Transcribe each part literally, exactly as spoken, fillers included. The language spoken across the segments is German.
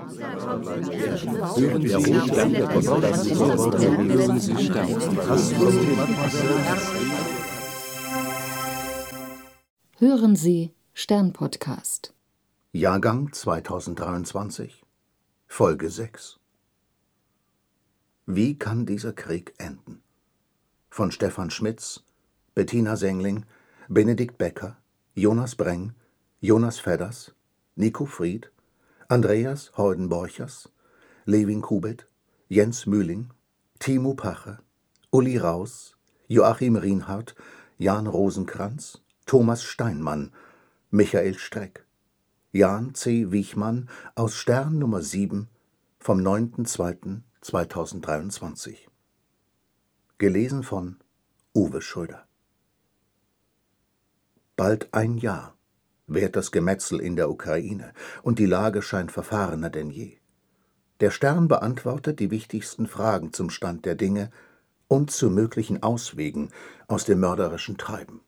Hören Sie Stern-Podcast. Jahrgang zweitausenddreiundzwanzig, Folge sechs. Wie kann dieser Krieg enden? Von Stefan Schmitz, Bettina Sengling, Benedikt Becker, Jonas Breng, Jonas Fedders, Nico Fried, Andreas Heuden-Borchers, Levin Kubit, Jens Mühling, Timo Pache, Uli Raus, Joachim Rienhardt, Jan Rosenkranz, Thomas Steinmann, Michael Streck, Jan C. Wiechmann aus Stern Nummer sieben vom neunten zweiten zweitausenddreiundzwanzig. Gelesen von Uwe Schröder. Bald ein Jahr währt das Gemetzel in der Ukraine und die Lage scheint verfahrener denn je. Der Stern beantwortet die wichtigsten Fragen zum Stand der Dinge und zu möglichen Auswegen aus dem mörderischen Treiben.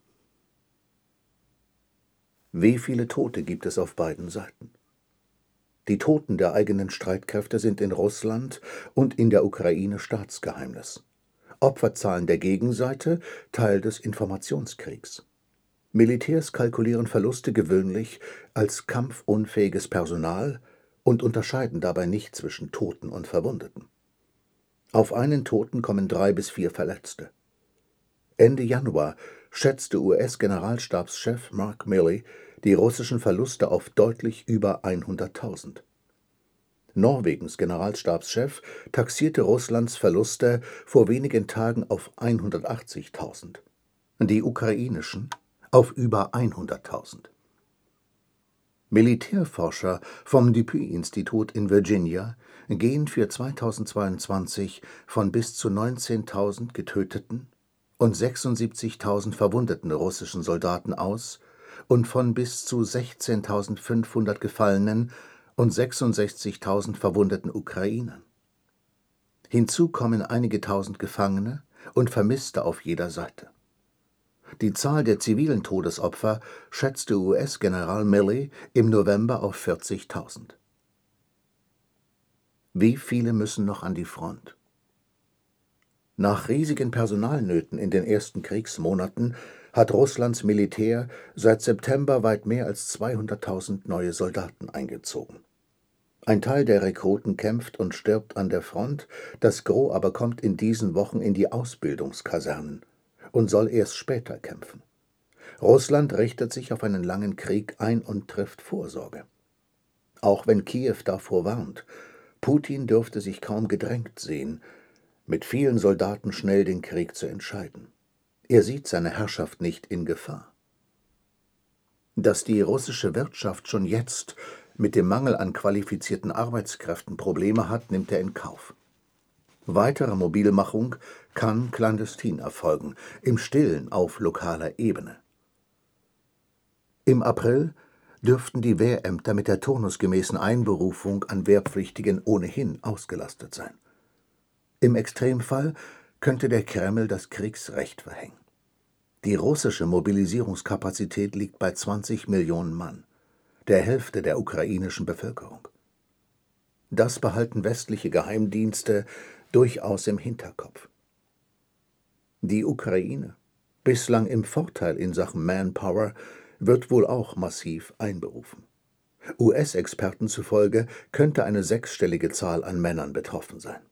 Wie viele Tote gibt es auf beiden Seiten? Die Toten der eigenen Streitkräfte sind in Russland und in der Ukraine Staatsgeheimnis. Opferzahlen der Gegenseite Teil des Informationskriegs. Militärs kalkulieren Verluste gewöhnlich als kampfunfähiges Personal und unterscheiden dabei nicht zwischen Toten und Verwundeten. Auf einen Toten kommen drei bis vier Verletzte. Ende Januar schätzte U S-Generalstabschef Mark Milley die russischen Verluste auf deutlich über hunderttausend. Norwegens Generalstabschef taxierte Russlands Verluste vor wenigen Tagen auf hundertachtzigtausend, die ukrainischen auf über hunderttausend. Militärforscher vom Dupuy-Institut in Virginia gehen für zweitausendzweiundzwanzig von bis zu neunzehntausend getöteten und sechsundsiebzigtausend verwundeten russischen Soldaten aus und von bis zu sechzehntausendfünfhundert gefallenen und sechsundsechzigtausend verwundeten Ukrainern. Hinzu kommen einige tausend Gefangene und Vermisste auf jeder Seite. Die Zahl der zivilen Todesopfer schätzte U S-General Milley im November auf vierzigtausend. Wie viele müssen noch an die Front? Nach riesigen Personalnöten in den ersten Kriegsmonaten hat Russlands Militär seit September weit mehr als zweihunderttausend neue Soldaten eingezogen. Ein Teil der Rekruten kämpft und stirbt an der Front, das Gros aber kommt in diesen Wochen in die Ausbildungskasernen und soll erst später kämpfen. Russland richtet sich auf einen langen Krieg ein und trifft Vorsorge. Auch wenn Kiew davor warnt, Putin dürfte sich kaum gedrängt sehen, mit vielen Soldaten schnell den Krieg zu entscheiden. Er sieht seine Herrschaft nicht in Gefahr. Dass die russische Wirtschaft schon jetzt mit dem Mangel an qualifizierten Arbeitskräften Probleme hat, nimmt er in Kauf. Weitere Mobilmachung kann clandestin erfolgen, im Stillen auf lokaler Ebene. Im April dürften die Wehrämter mit der turnusgemäßen Einberufung an Wehrpflichtigen ohnehin ausgelastet sein. Im Extremfall könnte der Kreml das Kriegsrecht verhängen. Die russische Mobilisierungskapazität liegt bei zwanzig Millionen Mann, der Hälfte der ukrainischen Bevölkerung. Das behalten westliche Geheimdienste durchaus im Hinterkopf. Die Ukraine, bislang im Vorteil in Sachen Manpower, wird wohl auch massiv einberufen. U S-Experten zufolge könnte eine sechsstellige Zahl an Männern betroffen sein.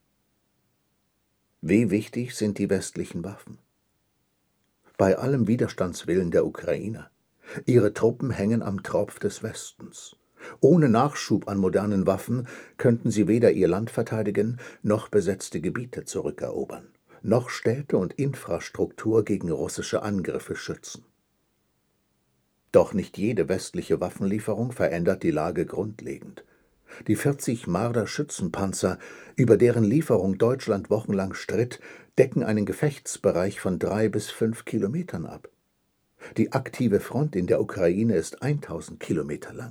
Wie wichtig sind die westlichen Waffen? Bei allem Widerstandswillen der Ukrainer. Ihre Truppen hängen am Tropf des Westens. Ohne Nachschub an modernen Waffen könnten sie weder ihr Land verteidigen, noch besetzte Gebiete zurückerobern, noch Städte und Infrastruktur gegen russische Angriffe schützen. Doch nicht jede westliche Waffenlieferung verändert die Lage grundlegend. Die vierzig Marder-Schützenpanzer, über deren Lieferung Deutschland wochenlang stritt, decken einen Gefechtsbereich von drei bis fünf Kilometern ab. Die aktive Front in der Ukraine ist tausend Kilometer lang.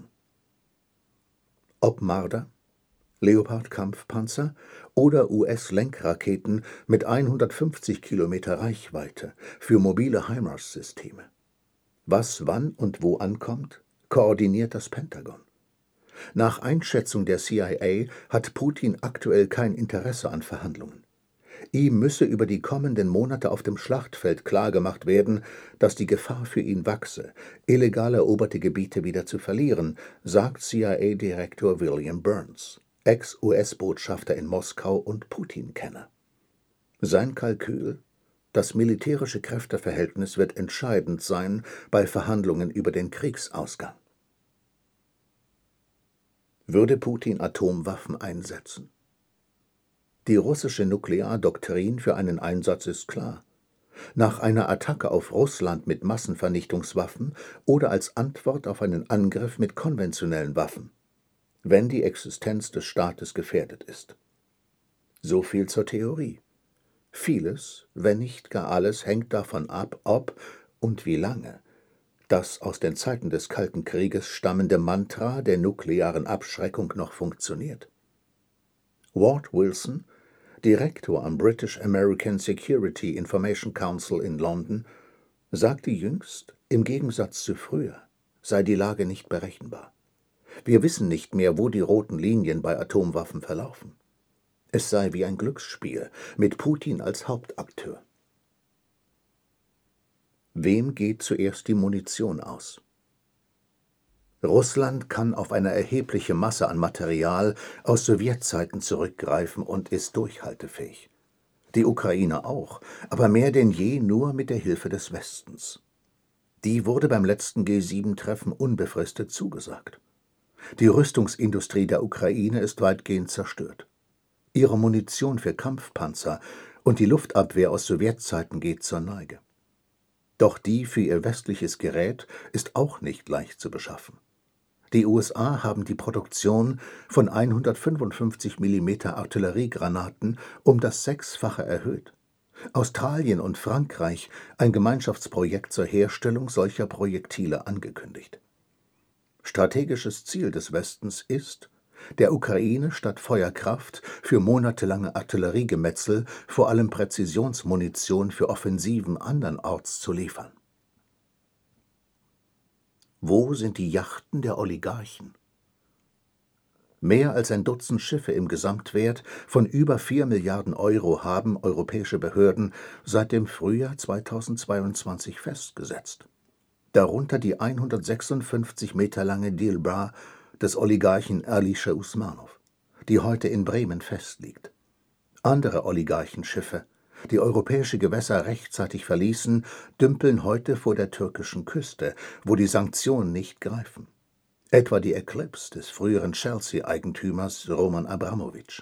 Ob Marder, Leopard-Kampfpanzer oder U S-Lenkraketen mit hundertfünfzig Kilometer Reichweite für mobile HIMARS-Systeme. Was wann und wo ankommt, koordiniert das Pentagon. Nach Einschätzung der C I A hat Putin aktuell kein Interesse an Verhandlungen. Ihm müsse über die kommenden Monate auf dem Schlachtfeld klargemacht werden, dass die Gefahr für ihn wachse, illegal eroberte Gebiete wieder zu verlieren, sagt C I A-Direktor William Burns, Ex-U S-Botschafter in Moskau und Putin-Kenner. Sein Kalkül: Das militärische Kräfteverhältnis wird entscheidend sein bei Verhandlungen über den Kriegsausgang. Würde Putin Atomwaffen einsetzen? Die russische Nukleardoktrin für einen Einsatz ist klar. Nach einer Attacke auf Russland mit Massenvernichtungswaffen oder als Antwort auf einen Angriff mit konventionellen Waffen, wenn die Existenz des Staates gefährdet ist. So viel zur Theorie. Vieles, wenn nicht gar alles, hängt davon ab, ob und wie lange das aus den Zeiten des Kalten Krieges stammende Mantra der nuklearen Abschreckung noch funktioniert. Ward Wilson, Direktor am British American Security Information Council in London, sagte jüngst, im Gegensatz zu früher sei die Lage nicht berechenbar. Wir wissen nicht mehr, wo die roten Linien bei Atomwaffen verlaufen. Es sei wie ein Glücksspiel, mit Putin als Hauptakteur. Wem geht zuerst die Munition aus? Russland kann auf eine erhebliche Masse an Material aus Sowjetzeiten zurückgreifen und ist durchhaltefähig. Die Ukraine auch, aber mehr denn je nur mit der Hilfe des Westens. Die wurde beim letzten G sieben Treffen unbefristet zugesagt. Die Rüstungsindustrie der Ukraine ist weitgehend zerstört. Ihre Munition für Kampfpanzer und die Luftabwehr aus Sowjetzeiten geht zur Neige. Doch die für ihr westliches Gerät ist auch nicht leicht zu beschaffen. Die U S A haben die Produktion von hundertfünfundfünfzig Millimeter Artilleriegranaten um das Sechsfache erhöht. Australien und Frankreich ein Gemeinschaftsprojekt zur Herstellung solcher Projektile angekündigt. Strategisches Ziel des Westens ist, der Ukraine statt Feuerkraft für monatelange Artilleriegemetzel vor allem Präzisionsmunition für Offensiven andernorts zu liefern. Wo sind die Yachten der Oligarchen? Mehr als ein Dutzend Schiffe im Gesamtwert von über vier Milliarden Euro haben europäische Behörden seit dem Frühjahr zweitausendzweiundzwanzig festgesetzt. Darunter die hundertsechsundfünfzig Meter lange Dilba des Oligarchen Alisher Usmanov, die heute in Bremen festliegt. Andere Oligarchenschiffe, die europäische Gewässer rechtzeitig verließen, dümpeln heute vor der türkischen Küste, wo die Sanktionen nicht greifen. Etwa die Eclipse des früheren Chelsea-Eigentümers Roman Abramowitsch.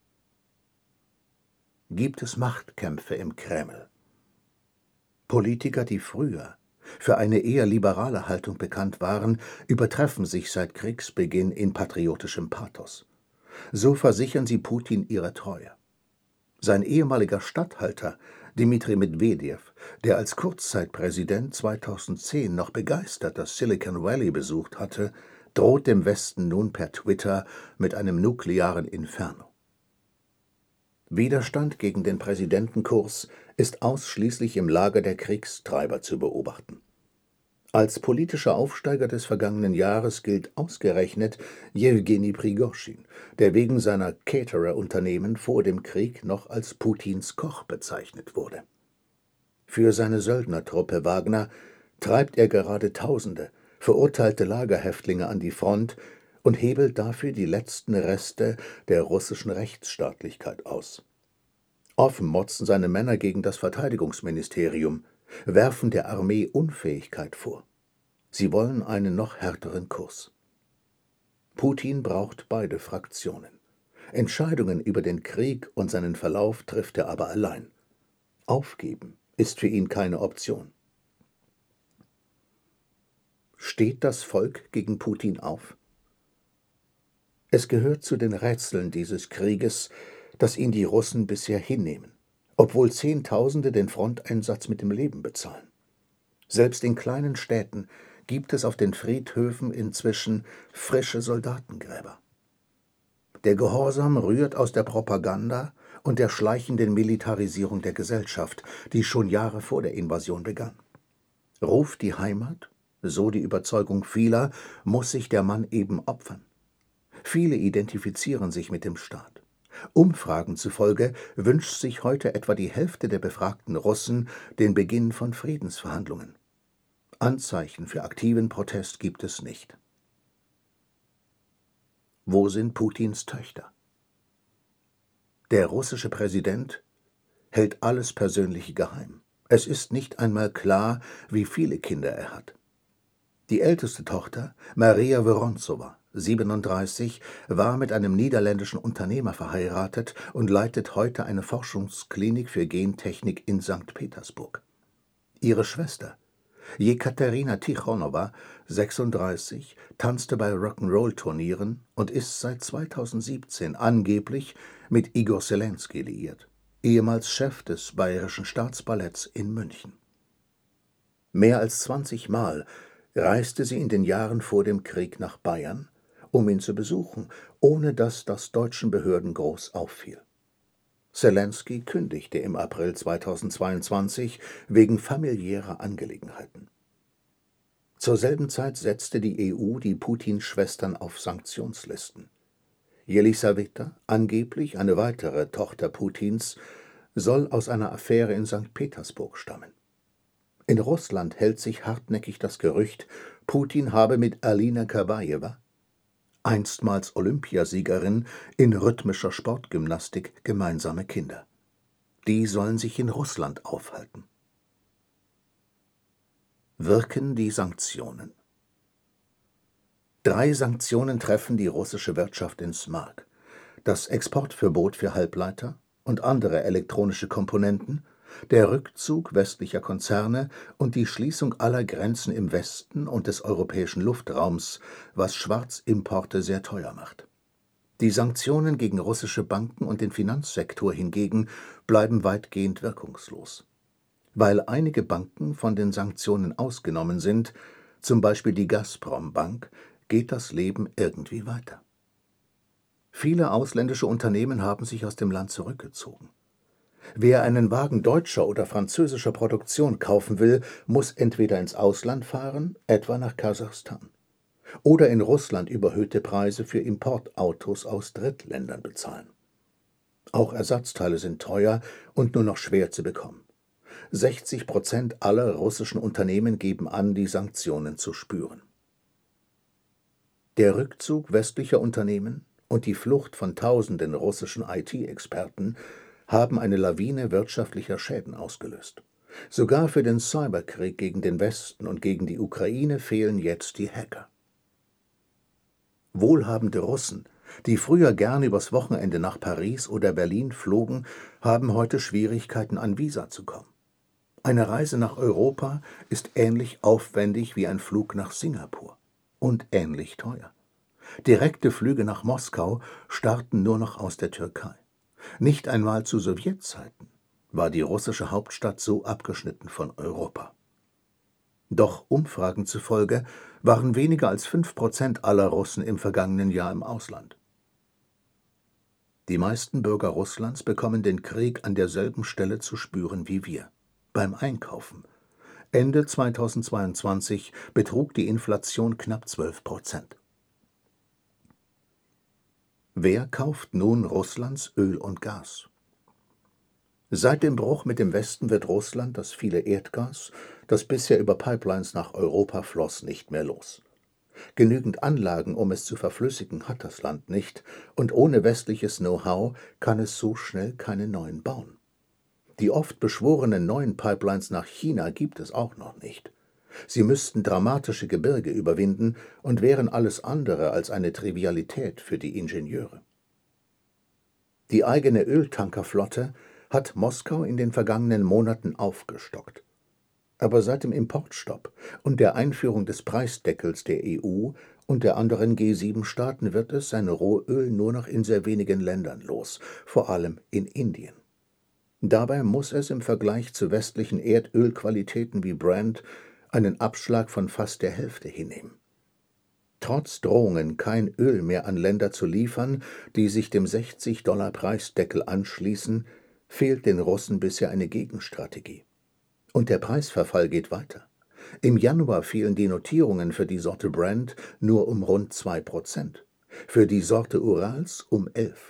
Gibt es Machtkämpfe im Kreml? Politiker, die früher für eine eher liberale Haltung bekannt waren, übertreffen sich seit Kriegsbeginn in patriotischem Pathos. So versichern sie Putin ihre Treue. Sein ehemaliger Statthalter, Dmitri Medwedew, der als Kurzzeitpräsident zweitausendzehn noch begeistert das Silicon Valley besucht hatte, droht dem Westen nun per Twitter mit einem nuklearen Inferno. Widerstand gegen den Präsidentenkurs ist ausschließlich im Lager der Kriegstreiber zu beobachten. Als politischer Aufsteiger des vergangenen Jahres gilt ausgerechnet Jewgeni Prigoschin, der wegen seiner Caterer-Unternehmen vor dem Krieg noch als Putins Koch bezeichnet wurde. Für seine Söldnertruppe Wagner treibt er gerade Tausende verurteilte Lagerhäftlinge an die Front und hebelt dafür die letzten Reste der russischen Rechtsstaatlichkeit aus. Offen motzen seine Männer gegen das Verteidigungsministerium, werfen der Armee Unfähigkeit vor. Sie wollen einen noch härteren Kurs. Putin braucht beide Fraktionen. Entscheidungen über den Krieg und seinen Verlauf trifft er aber allein. Aufgeben ist für ihn keine Option. Steht das Volk gegen Putin auf? Es gehört zu den Rätseln dieses Krieges, dass ihn die Russen bisher hinnehmen, obwohl Zehntausende den Fronteinsatz mit dem Leben bezahlen. Selbst in kleinen Städten gibt es auf den Friedhöfen inzwischen frische Soldatengräber. Der Gehorsam rührt aus der Propaganda und der schleichenden Militarisierung der Gesellschaft, die schon Jahre vor der Invasion begann. Ruft die Heimat, so die Überzeugung vieler, muss sich der Mann eben opfern. Viele identifizieren sich mit dem Staat. Umfragen zufolge wünscht sich heute etwa die Hälfte der befragten Russen den Beginn von Friedensverhandlungen. Anzeichen für aktiven Protest gibt es nicht. Wo sind Putins Töchter? Der russische Präsident hält alles Persönliche geheim. Es ist nicht einmal klar, wie viele Kinder er hat. Die älteste Tochter, Maria Woronzowa, siebenunddreißig, war mit einem niederländischen Unternehmer verheiratet und leitet heute eine Forschungsklinik für Gentechnik in Sankt Petersburg. Ihre Schwester, Jekaterina Tichonowa, sechsunddreißig, tanzte bei Rock'n'Roll-Turnieren und ist seit zweitausendsiebzehn angeblich mit Igor Selenskyj liiert, ehemals Chef des Bayerischen Staatsballetts in München. Mehr als zwanzig Mal reiste sie in den Jahren vor dem Krieg nach Bayern, um ihn zu besuchen, ohne dass das deutschen Behörden groß auffiel. Selenskyj kündigte im April zweitausendzweiundzwanzig wegen familiärer Angelegenheiten. Zur selben Zeit setzte die E U die Putin-Schwestern auf Sanktionslisten. Jelisaweta, angeblich eine weitere Tochter Putins, soll aus einer Affäre in Sankt Petersburg stammen. In Russland hält sich hartnäckig das Gerücht, Putin habe mit Alina Kabajewa, einstmals Olympiasiegerin in rhythmischer Sportgymnastik, gemeinsame Kinder. Die sollen sich in Russland aufhalten. Wirken die Sanktionen? Drei Sanktionen treffen die russische Wirtschaft ins Mark: das Exportverbot für Halbleiter und andere elektronische Komponenten, der Rückzug westlicher Konzerne und die Schließung aller Grenzen im Westen und des europäischen Luftraums, was Schwarzimporte sehr teuer macht. Die Sanktionen gegen russische Banken und den Finanzsektor hingegen bleiben weitgehend wirkungslos. Weil einige Banken von den Sanktionen ausgenommen sind, zum Beispiel die Gazprom-Bank, geht das Leben irgendwie weiter. Viele ausländische Unternehmen haben sich aus dem Land zurückgezogen. Wer einen Wagen deutscher oder französischer Produktion kaufen will, muss entweder ins Ausland fahren, etwa nach Kasachstan, oder in Russland überhöhte Preise für Importautos aus Drittländern bezahlen. Auch Ersatzteile sind teuer und nur noch schwer zu bekommen. sechzig Prozent aller russischen Unternehmen geben an, die Sanktionen zu spüren. Der Rückzug westlicher Unternehmen und die Flucht von tausenden russischen I T-Experten haben eine Lawine wirtschaftlicher Schäden ausgelöst. Sogar für den Cyberkrieg gegen den Westen und gegen die Ukraine fehlen jetzt die Hacker. Wohlhabende Russen, die früher gern übers Wochenende nach Paris oder Berlin flogen, haben heute Schwierigkeiten, an Visa zu kommen. Eine Reise nach Europa ist ähnlich aufwendig wie ein Flug nach Singapur und ähnlich teuer. Direkte Flüge nach Moskau starten nur noch aus der Türkei. Nicht einmal zu Sowjetzeiten war die russische Hauptstadt so abgeschnitten von Europa. Doch Umfragen zufolge waren weniger als fünf Prozent aller Russen im vergangenen Jahr im Ausland. Die meisten Bürger Russlands bekommen den Krieg an derselben Stelle zu spüren wie wir, beim Einkaufen. Ende zweitausendzweiundzwanzig betrug die Inflation knapp zwölf Prozent. Wer kauft nun Russlands Öl und Gas? Seit dem Bruch mit dem Westen wird Russland das viele Erdgas, das bisher über Pipelines nach Europa floss, nicht mehr los. Genügend Anlagen, um es zu verflüssigen, hat das Land nicht, und ohne westliches Know-how kann es so schnell keine neuen bauen. Die oft beschworenen neuen Pipelines nach China gibt es auch noch nicht. Sie müssten dramatische Gebirge überwinden und wären alles andere als eine Trivialität für die Ingenieure. Die eigene Öltankerflotte hat Moskau in den vergangenen Monaten aufgestockt. Aber seit dem Importstopp und der Einführung des Preisdeckels der E U und der anderen G sieben Staaten wird es sein Rohöl nur noch in sehr wenigen Ländern los, vor allem in Indien. Dabei muss es im Vergleich zu westlichen Erdölqualitäten wie Brent einen Abschlag von fast der Hälfte hinnehmen. Trotz Drohungen, kein Öl mehr an Länder zu liefern, die sich dem sechzig Dollar Preisdeckel anschließen, fehlt den Russen bisher eine Gegenstrategie. Und der Preisverfall geht weiter. Im Januar fielen die Notierungen für die Sorte Brent nur um rund zwei Prozent. für die Sorte Urals um elf.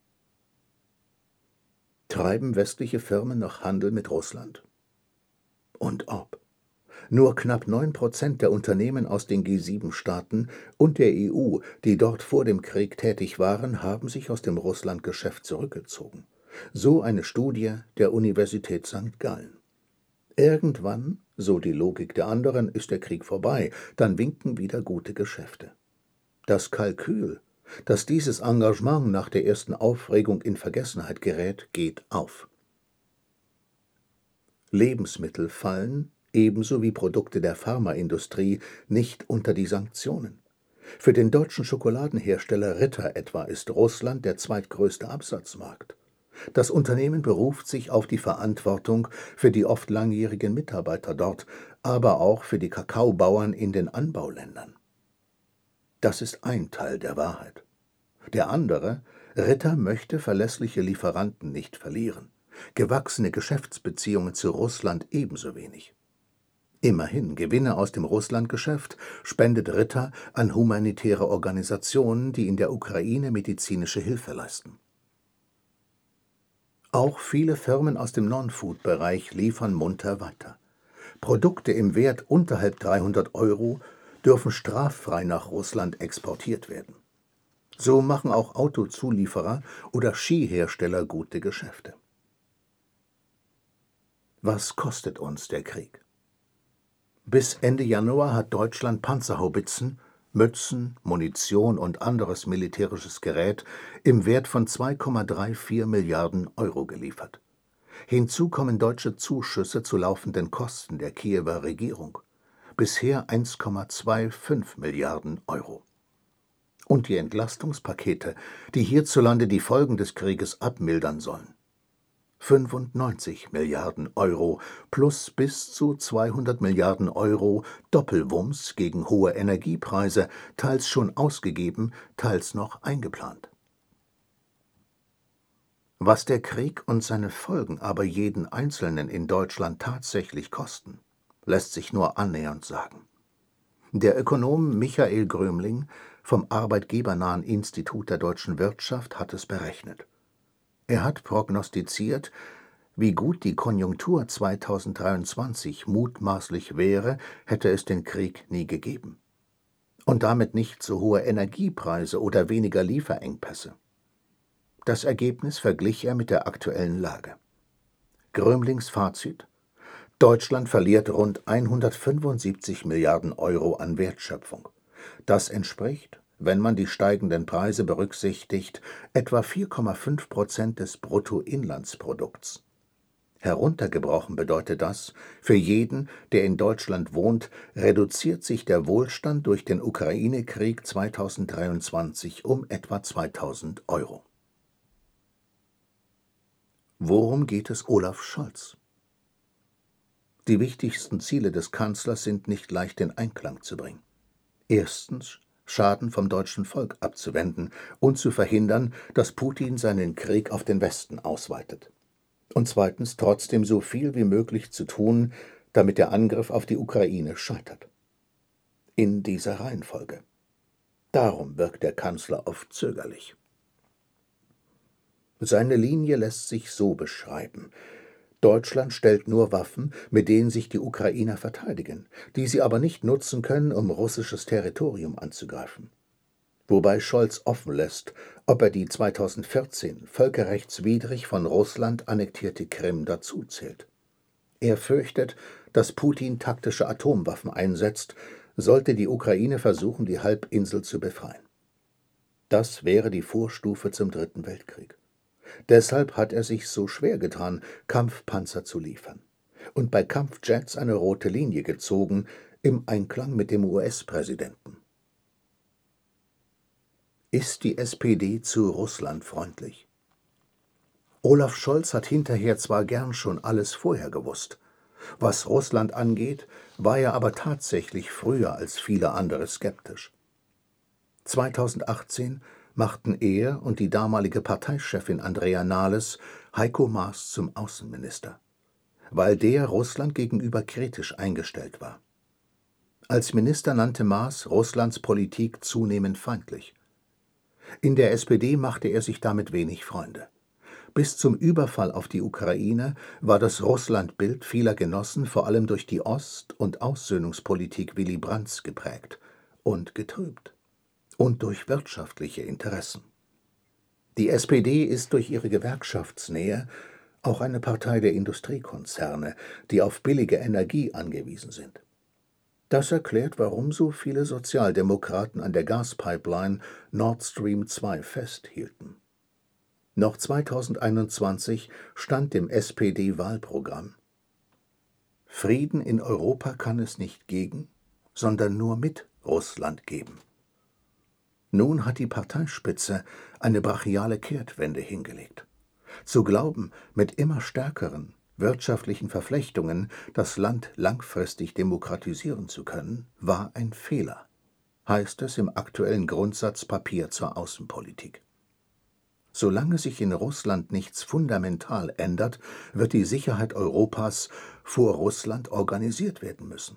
Treiben westliche Firmen noch Handel mit Russland? Und ob. Nur knapp neun Prozent der Unternehmen aus den G sieben Staaten und der E U, die dort vor dem Krieg tätig waren, haben sich aus dem Russlandgeschäft zurückgezogen. So eine Studie der Universität Sankt Gallen. Irgendwann, so die Logik der anderen, ist der Krieg vorbei, dann winken wieder gute Geschäfte. Das Kalkül, dass dieses Engagement nach der ersten Aufregung in Vergessenheit gerät, geht auf. Lebensmittel fallen, ebenso wie Produkte der Pharmaindustrie, nicht unter die Sanktionen. Für den deutschen Schokoladenhersteller Ritter etwa ist Russland der zweitgrößte Absatzmarkt. Das Unternehmen beruft sich auf die Verantwortung für die oft langjährigen Mitarbeiter dort, aber auch für die Kakaobauern in den Anbauländern. Das ist ein Teil der Wahrheit. Der andere, Ritter möchte verlässliche Lieferanten nicht verlieren, gewachsene Geschäftsbeziehungen zu Russland ebenso wenig. Immerhin, Gewinne aus dem Russlandgeschäft spendet Ritter an humanitäre Organisationen, die in der Ukraine medizinische Hilfe leisten. Auch viele Firmen aus dem Non-Food-Bereich liefern munter weiter. Produkte im Wert unterhalb dreihundert Euro dürfen straffrei nach Russland exportiert werden. So machen auch Autozulieferer oder Skihersteller gute Geschäfte. Was kostet uns der Krieg? Bis Ende Januar hat Deutschland Panzerhaubitzen, Mützen, Munition und anderes militärisches Gerät im Wert von zwei Komma vierunddreißig Milliarden Euro geliefert. Hinzu kommen deutsche Zuschüsse zu laufenden Kosten der Kiewer Regierung. Bisher eins Komma fünfundzwanzig Milliarden Euro. Und die Entlastungspakete, die hierzulande die Folgen des Krieges abmildern sollen. fünfundneunzig Milliarden Euro plus bis zu zweihundert Milliarden Euro Doppelwumms gegen hohe Energiepreise, teils schon ausgegeben, teils noch eingeplant. Was der Krieg und seine Folgen aber jeden Einzelnen in Deutschland tatsächlich kosten, lässt sich nur annähernd sagen. Der Ökonom Michael Grömling vom Arbeitgebernahen Institut der deutschen Wirtschaft hat es berechnet. Er hat prognostiziert, wie gut die Konjunktur zweitausenddreiundzwanzig mutmaßlich wäre, hätte es den Krieg nie gegeben. Und damit nicht so hohe Energiepreise oder weniger Lieferengpässe. Das Ergebnis verglich er mit der aktuellen Lage. Grömlings Fazit: Deutschland verliert rund hundertfünfundsiebzig Milliarden Euro an Wertschöpfung. Das entspricht, wenn man die steigenden Preise berücksichtigt, etwa vier Komma fünf Prozent des Bruttoinlandsprodukts. Heruntergebrochen bedeutet das, für jeden, der in Deutschland wohnt, reduziert sich der Wohlstand durch den Ukraine-Krieg zweitausenddreiundzwanzig um etwa zweitausend Euro. Worum geht es Olaf Scholz? Die wichtigsten Ziele des Kanzlers sind nicht leicht in Einklang zu bringen. Erstens, Schaden vom deutschen Volk abzuwenden und zu verhindern, dass Putin seinen Krieg auf den Westen ausweitet. Und zweitens, trotzdem so viel wie möglich zu tun, damit der Angriff auf die Ukraine scheitert. In dieser Reihenfolge. Darum wirkt der Kanzler oft zögerlich. Seine Linie lässt sich so beschreiben: Deutschland stellt nur Waffen, mit denen sich die Ukrainer verteidigen, die sie aber nicht nutzen können, um russisches Territorium anzugreifen. Wobei Scholz offen lässt, ob er die zweitausendvierzehn völkerrechtswidrig von Russland annektierte Krim dazuzählt. Er fürchtet, dass Putin taktische Atomwaffen einsetzt, sollte die Ukraine versuchen, die Halbinsel zu befreien. Das wäre die Vorstufe zum Dritten Weltkrieg. Deshalb hat er sich so schwer getan, Kampfpanzer zu liefern und bei Kampfjets eine rote Linie gezogen, im Einklang mit dem U S-Präsidenten. Ist die S P D zu russlandfreundlich? Olaf Scholz hat hinterher zwar gern schon alles vorher gewusst. Was Russland angeht, war er aber tatsächlich früher als viele andere skeptisch. zweitausendachtzehn machten er und die damalige Parteichefin Andrea Nahles Heiko Maas zum Außenminister, weil der Russland gegenüber kritisch eingestellt war. Als Minister nannte Maas Russlands Politik zunehmend feindlich. In der S P D machte er sich damit wenig Freunde. Bis zum Überfall auf die Ukraine war das Russlandbild vieler Genossen vor allem durch die Ost- und Aussöhnungspolitik Willy Brandts geprägt und getrübt. Und durch wirtschaftliche Interessen. Die S P D ist durch ihre Gewerkschaftsnähe auch eine Partei der Industriekonzerne, die auf billige Energie angewiesen sind. Das erklärt, warum so viele Sozialdemokraten an der Gaspipeline Nord Stream zwei festhielten. Noch zweitausendeinundzwanzig stand im S P D-Wahlprogramm: Frieden in Europa kann es nicht gegen, sondern nur mit Russland geben. Nun hat die Parteispitze eine brachiale Kehrtwende hingelegt. Zu glauben, mit immer stärkeren wirtschaftlichen Verflechtungen das Land langfristig demokratisieren zu können, war ein Fehler, heißt es im aktuellen Grundsatzpapier zur Außenpolitik. Solange sich in Russland nichts fundamental ändert, wird die Sicherheit Europas vor Russland organisiert werden müssen.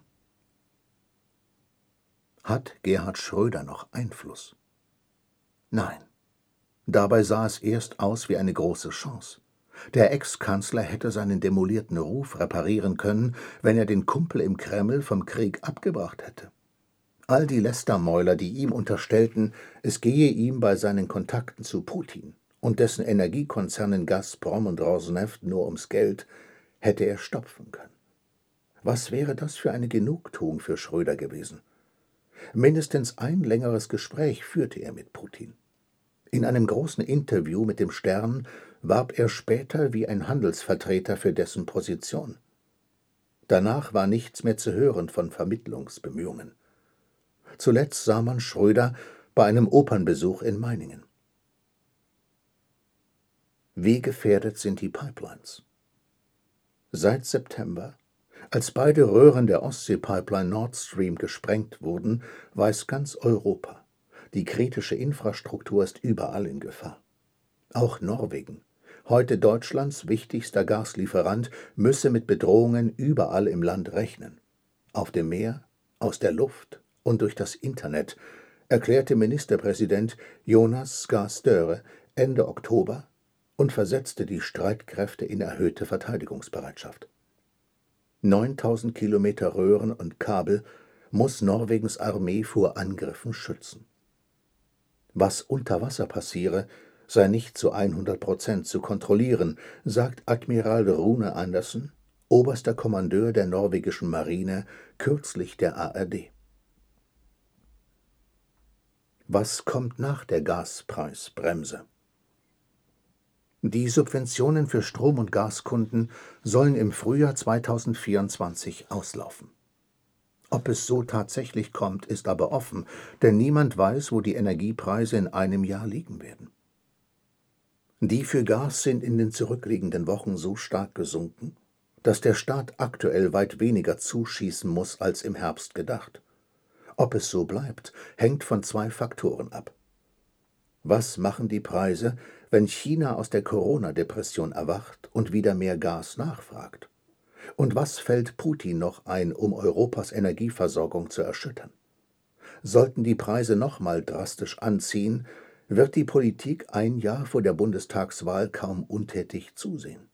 Hat Gerhard Schröder noch Einfluss? Nein. Dabei sah es erst aus wie eine große Chance. Der Ex-Kanzler hätte seinen demolierten Ruf reparieren können, wenn er den Kumpel im Kreml vom Krieg abgebracht hätte. All die Lästermäuler, die ihm unterstellten, es gehe ihm bei seinen Kontakten zu Putin und dessen Energiekonzernen Gazprom und Rosneft nur ums Geld, hätte er stopfen können. Was wäre das für eine Genugtuung für Schröder gewesen? Mindestens ein längeres Gespräch führte er mit Putin. In einem großen Interview mit dem Stern warb er später wie ein Handelsvertreter für dessen Position. Danach war nichts mehr zu hören von Vermittlungsbemühungen. Zuletzt sah man Schröder bei einem Opernbesuch in Meiningen. Wie gefährdet sind die Pipelines? Seit September, als beide Röhren der Ostsee-Pipeline Nord Stream gesprengt wurden, weiß ganz Europa: Die kritische Infrastruktur ist überall in Gefahr. Auch Norwegen, heute Deutschlands wichtigster Gaslieferant, müsse mit Bedrohungen überall im Land rechnen. Auf dem Meer, aus der Luft und durch das Internet, erklärte Ministerpräsident Jonas Gahr Støre Ende Oktober und versetzte die Streitkräfte in erhöhte Verteidigungsbereitschaft. neuntausend Kilometer Röhren und Kabel muss Norwegens Armee vor Angriffen schützen. Was unter Wasser passiere, sei nicht zu hundert Prozent zu kontrollieren, sagt Admiral Rune Andersen, oberster Kommandeur der norwegischen Marine, kürzlich der A R D. Was kommt nach der Gaspreisbremse? Die Subventionen für Strom- und Gaskunden sollen im Frühjahr zweitausendvierundzwanzig auslaufen. Ob es so tatsächlich kommt, ist aber offen, denn niemand weiß, wo die Energiepreise in einem Jahr liegen werden. Die für Gas sind in den zurückliegenden Wochen so stark gesunken, dass der Staat aktuell weit weniger zuschießen muss als im Herbst gedacht. Ob es so bleibt, hängt von zwei Faktoren ab. Was machen die Preise, wenn China aus der Corona-Depression erwacht und wieder mehr Gas nachfragt? Und was fällt Putin noch ein, um Europas Energieversorgung zu erschüttern? Sollten die Preise nochmal drastisch anziehen, wird die Politik ein Jahr vor der Bundestagswahl kaum untätig zusehen.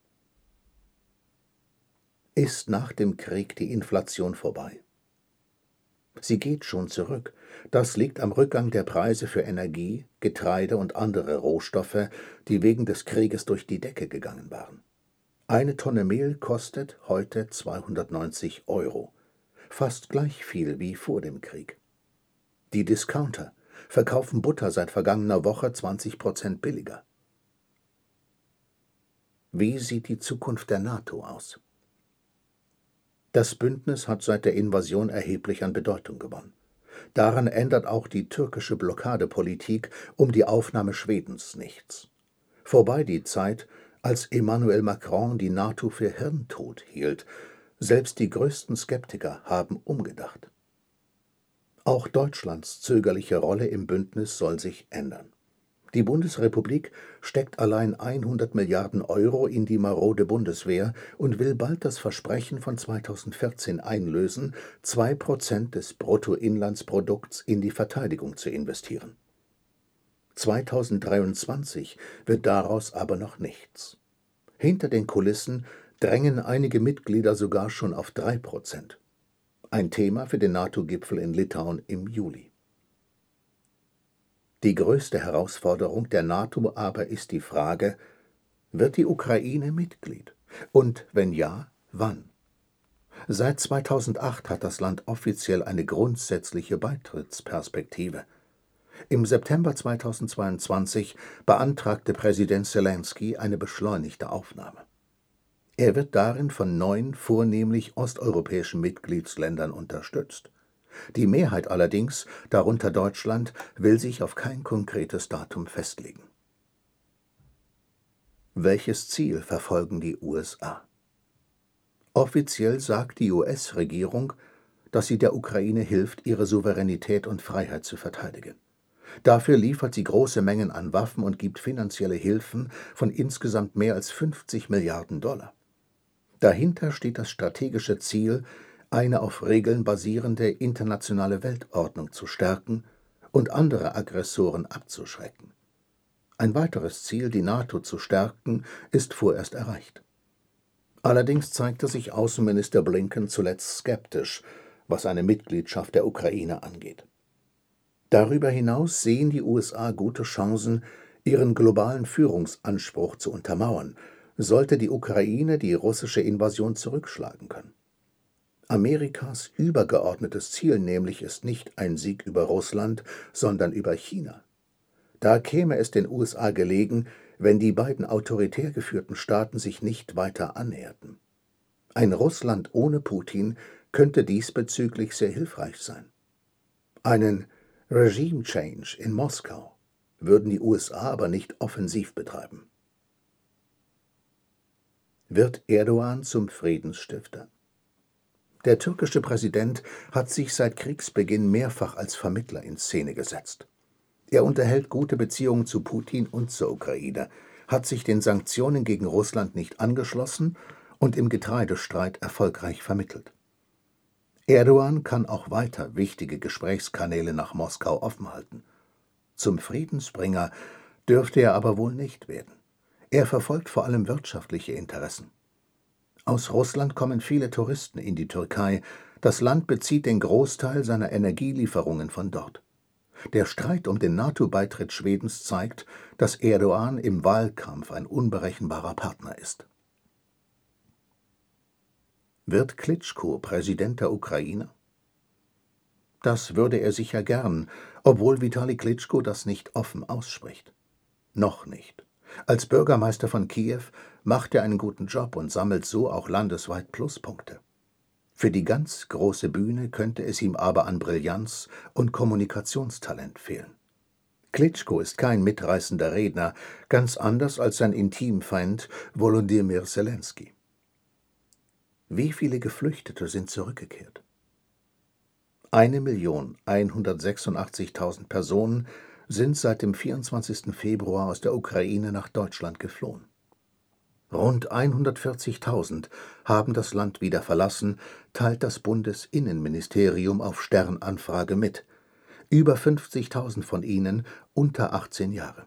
Ist nach dem Krieg die Inflation vorbei? Sie geht schon zurück. Das liegt am Rückgang der Preise für Energie, Getreide und andere Rohstoffe, die wegen des Krieges durch die Decke gegangen waren. Eine Tonne Mehl kostet heute zweihundertneunzig Euro, fast gleich viel wie vor dem Krieg. Die Discounter verkaufen Butter seit vergangener Woche zwanzig Prozent billiger. Wie sieht die Zukunft der NATO aus? Das Bündnis hat seit der Invasion erheblich an Bedeutung gewonnen. Daran ändert auch die türkische Blockadepolitik um die Aufnahme Schwedens nichts. Vorbei die Zeit, als Emmanuel Macron die NATO für hirntot hielt. Selbst die größten Skeptiker haben umgedacht. Auch Deutschlands zögerliche Rolle im Bündnis soll sich ändern. Die Bundesrepublik steckt allein hundert Milliarden Euro in die marode Bundeswehr und will bald das Versprechen von zweitausendvierzehn einlösen, zwei Prozent des Bruttoinlandsprodukts in die Verteidigung zu investieren. zweitausenddreiundzwanzig wird daraus aber noch nichts. Hinter den Kulissen drängen einige Mitglieder sogar schon auf drei Prozent. Ein Thema für den NATO-Gipfel in Litauen im Juli. Die größte Herausforderung der NATO aber ist die Frage: Wird die Ukraine Mitglied? Und wenn ja, wann? Seit zweitausendacht hat das Land offiziell eine grundsätzliche Beitrittsperspektive. Im September zweitausendzweiundzwanzig beantragte Präsident Selenskyj eine beschleunigte Aufnahme. Er wird darin von neun vornehmlich osteuropäischen Mitgliedsländern unterstützt. Die Mehrheit allerdings, darunter Deutschland, will sich auf kein konkretes Datum festlegen. Welches Ziel verfolgen die U S A? Offiziell sagt die U S-Regierung, dass sie der Ukraine hilft, ihre Souveränität und Freiheit zu verteidigen. Dafür liefert sie große Mengen an Waffen und gibt finanzielle Hilfen von insgesamt mehr als fünfzig Milliarden Dollar. Dahinter steht das strategische Ziel, eine auf Regeln basierende internationale Weltordnung zu stärken und andere Aggressoren abzuschrecken. Ein weiteres Ziel, die NATO zu stärken, ist vorerst erreicht. Allerdings zeigte sich Außenminister Blinken zuletzt skeptisch, was eine Mitgliedschaft der Ukraine angeht. Darüber hinaus sehen die U S A gute Chancen, ihren globalen Führungsanspruch zu untermauern, sollte die Ukraine die russische Invasion zurückschlagen können. Amerikas übergeordnetes Ziel nämlich ist nicht ein Sieg über Russland, sondern über China. Da käme es den U S A gelegen, wenn die beiden autoritär geführten Staaten sich nicht weiter annäherten. Ein Russland ohne Putin könnte diesbezüglich sehr hilfreich sein. Einen Regime Change in Moskau würden die U S A aber nicht offensiv betreiben. Wird Erdogan zum Friedensstifter? Der türkische Präsident hat sich seit Kriegsbeginn mehrfach als Vermittler in Szene gesetzt. Er unterhält gute Beziehungen zu Putin und zur Ukraine, hat sich den Sanktionen gegen Russland nicht angeschlossen und im Getreidestreit erfolgreich vermittelt. Erdogan kann auch weiter wichtige Gesprächskanäle nach Moskau offen halten. Zum Friedensbringer dürfte er aber wohl nicht werden. Er verfolgt vor allem wirtschaftliche Interessen. Aus Russland kommen viele Touristen in die Türkei. Das Land bezieht den Großteil seiner Energielieferungen von dort. Der Streit um den NATO-Beitritt Schwedens zeigt, dass Erdogan im Wahlkampf ein unberechenbarer Partner ist. Wird Klitschko Präsident der Ukraine? Das würde er sicher gern, obwohl Vitali Klitschko das nicht offen ausspricht. Noch nicht. Als Bürgermeister von Kiew macht er einen guten Job und sammelt so auch landesweit Pluspunkte. Für die ganz große Bühne könnte es ihm aber an Brillanz und Kommunikationstalent fehlen. Klitschko ist kein mitreißender Redner, ganz anders als sein Intimfeind Volodymyr Selenskyj. Wie viele Geflüchtete sind zurückgekehrt? Eine Million hundertsechsundachtzigtausend Personen sind seit dem vierundzwanzigsten Februar aus der Ukraine nach Deutschland geflohen. Rund hundertvierzigtausend haben das Land wieder verlassen, teilt das Bundesinnenministerium auf Stern-Anfrage mit. Über fünfzigtausend von ihnen unter achtzehn Jahre.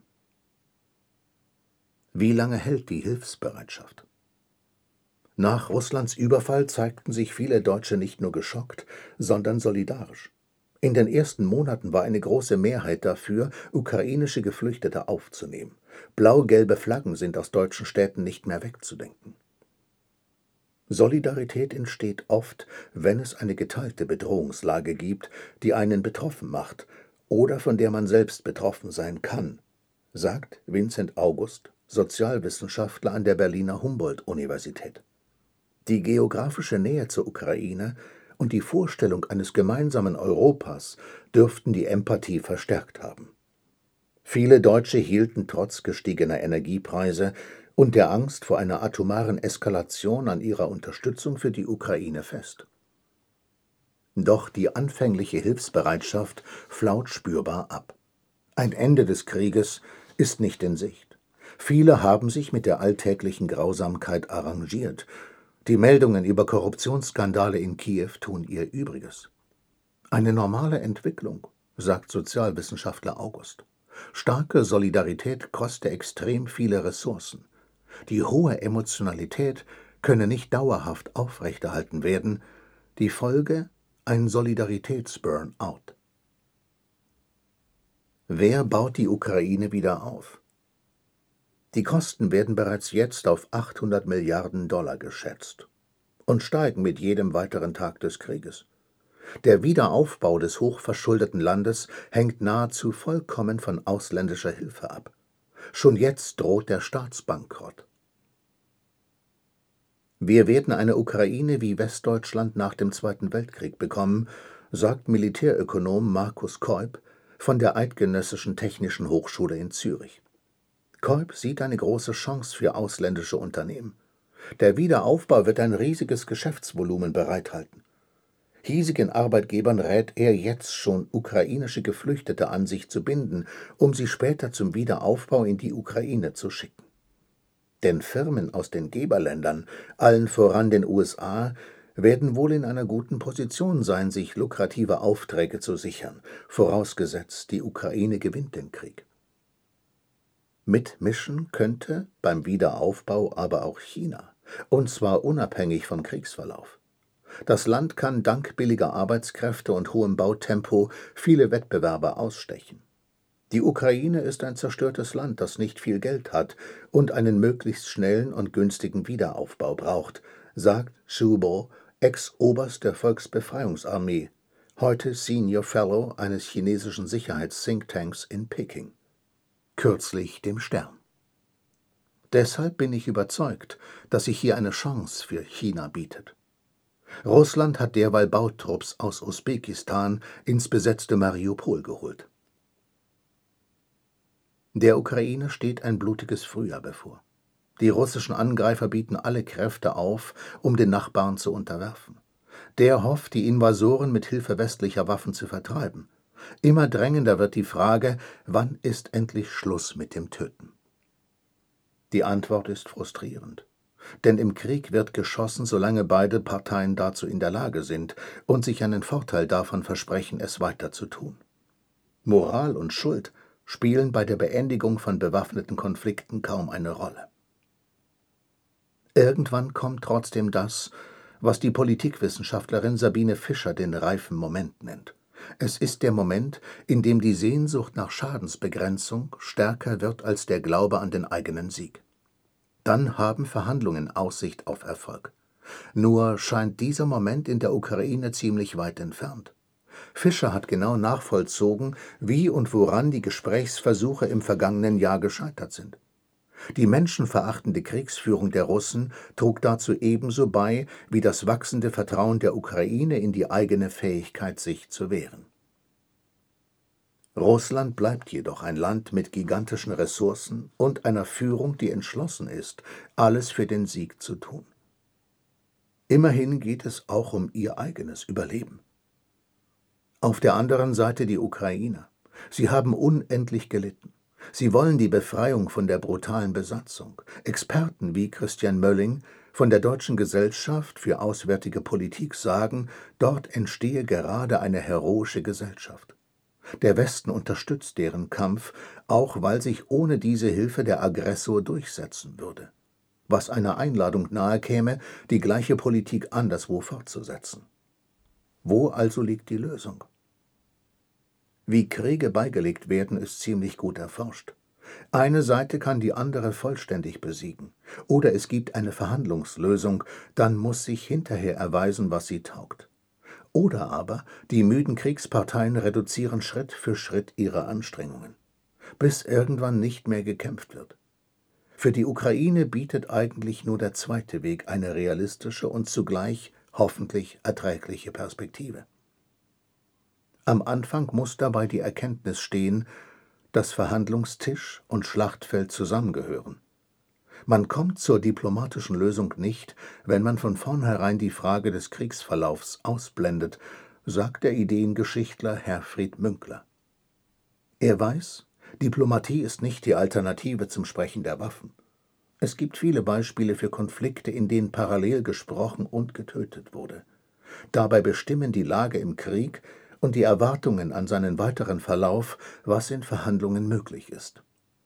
Wie lange hält die Hilfsbereitschaft? Nach Russlands Überfall zeigten sich viele Deutsche nicht nur geschockt, sondern solidarisch. In den ersten Monaten war eine große Mehrheit dafür, ukrainische Geflüchtete aufzunehmen. Blau-gelbe Flaggen sind aus deutschen Städten nicht mehr wegzudenken. Solidarität entsteht oft, wenn es eine geteilte Bedrohungslage gibt, die einen betroffen macht oder von der man selbst betroffen sein kann, sagt Vincent August, Sozialwissenschaftler an der Berliner Humboldt-Universität. Die geografische Nähe zur Ukraine und die Vorstellung eines gemeinsamen Europas dürften die Empathie verstärkt haben. Viele Deutsche hielten trotz gestiegener Energiepreise und der Angst vor einer atomaren Eskalation an ihrer Unterstützung für die Ukraine fest. Doch die anfängliche Hilfsbereitschaft flaut spürbar ab. Ein Ende des Krieges ist nicht in Sicht. Viele haben sich mit der alltäglichen Grausamkeit arrangiert. Die Meldungen über Korruptionsskandale in Kiew tun ihr Übriges. Eine normale Entwicklung, sagt Sozialwissenschaftler August. Starke Solidarität koste extrem viele Ressourcen. Die hohe Emotionalität könne nicht dauerhaft aufrechterhalten werden, die Folge ein Solidaritäts-Burnout. Wer baut die Ukraine wieder auf? Die Kosten werden bereits jetzt auf achthundert Milliarden Dollar geschätzt und steigen mit jedem weiteren Tag des Krieges. Der Wiederaufbau des hochverschuldeten Landes hängt nahezu vollkommen von ausländischer Hilfe ab. Schon jetzt droht der Staatsbankrott. Wir werden eine Ukraine wie Westdeutschland nach dem Zweiten Weltkrieg bekommen, sagt Militärökonom Markus Keup von der Eidgenössischen Technischen Hochschule in Zürich. Keup sieht eine große Chance für ausländische Unternehmen. Der Wiederaufbau wird ein riesiges Geschäftsvolumen bereithalten. Hiesigen Arbeitgebern rät er jetzt schon, ukrainische Geflüchtete an sich zu binden, um sie später zum Wiederaufbau in die Ukraine zu schicken. Denn Firmen aus den Geberländern, allen voran den U S A, werden wohl in einer guten Position sein, sich lukrative Aufträge zu sichern, vorausgesetzt, die Ukraine gewinnt den Krieg. Mitmischen könnte beim Wiederaufbau aber auch China, und zwar unabhängig vom Kriegsverlauf. Das Land kann dank billiger Arbeitskräfte und hohem Bautempo viele Wettbewerber ausstechen. Die Ukraine ist ein zerstörtes Land, das nicht viel Geld hat und einen möglichst schnellen und günstigen Wiederaufbau braucht, sagt Xu Bo, Ex-Oberst der Volksbefreiungsarmee, heute Senior Fellow eines chinesischen Sicherheits-Thinktanks in Peking. Kürzlich dem Stern. Deshalb bin ich überzeugt, dass sich hier eine Chance für China bietet. Russland hat derweil Bautrupps aus Usbekistan ins besetzte Mariupol geholt. Der Ukraine steht ein blutiges Frühjahr bevor. Die russischen Angreifer bieten alle Kräfte auf, um den Nachbarn zu unterwerfen. Der hofft, die Invasoren mit Hilfe westlicher Waffen zu vertreiben. Immer drängender wird die Frage, wann ist endlich Schluss mit dem Töten? Die Antwort ist frustrierend. Denn im Krieg wird geschossen, solange beide Parteien dazu in der Lage sind und sich einen Vorteil davon versprechen, es weiter zu tun. Moral und Schuld spielen bei der Beendigung von bewaffneten Konflikten kaum eine Rolle. Irgendwann kommt trotzdem das, was die Politikwissenschaftlerin Sabine Fischer den reifen Moment nennt. Es ist der Moment, in dem die Sehnsucht nach Schadensbegrenzung stärker wird als der Glaube an den eigenen Sieg. Dann haben Verhandlungen Aussicht auf Erfolg. Nur scheint dieser Moment in der Ukraine ziemlich weit entfernt. Fischer hat genau nachvollzogen, wie und woran die Gesprächsversuche im vergangenen Jahr gescheitert sind. Die menschenverachtende Kriegsführung der Russen trug dazu ebenso bei, wie das wachsende Vertrauen der Ukraine in die eigene Fähigkeit, sich zu wehren. Russland bleibt jedoch ein Land mit gigantischen Ressourcen und einer Führung, die entschlossen ist, alles für den Sieg zu tun. Immerhin geht es auch um ihr eigenes Überleben. Auf der anderen Seite die Ukrainer. Sie haben unendlich gelitten. Sie wollen die Befreiung von der brutalen Besatzung. Experten wie Christian Mölling von der Deutschen Gesellschaft für Auswärtige Politik sagen, dort entstehe gerade eine heroische Gesellschaft. Der Westen unterstützt deren Kampf, auch weil sich ohne diese Hilfe der Aggressor durchsetzen würde, was einer Einladung nahekäme, die gleiche Politik anderswo fortzusetzen. Wo also liegt die Lösung? Wie Kriege beigelegt werden, ist ziemlich gut erforscht. Eine Seite kann die andere vollständig besiegen, oder es gibt eine Verhandlungslösung, dann muss sich hinterher erweisen, was sie taugt. Oder aber die müden Kriegsparteien reduzieren Schritt für Schritt ihre Anstrengungen, bis irgendwann nicht mehr gekämpft wird. Für die Ukraine bietet eigentlich nur der zweite Weg eine realistische und zugleich hoffentlich erträgliche Perspektive. Am Anfang muss dabei die Erkenntnis stehen, dass Verhandlungstisch und Schlachtfeld zusammengehören. Man kommt zur diplomatischen Lösung nicht, wenn man von vornherein die Frage des Kriegsverlaufs ausblendet, sagt der Ideengeschichtler Herfried Münkler. Er weiß, Diplomatie ist nicht die Alternative zum Sprechen der Waffen. Es gibt viele Beispiele für Konflikte, in denen parallel gesprochen und getötet wurde. Dabei bestimmen die Lage im Krieg und die Erwartungen an seinen weiteren Verlauf, was in Verhandlungen möglich ist.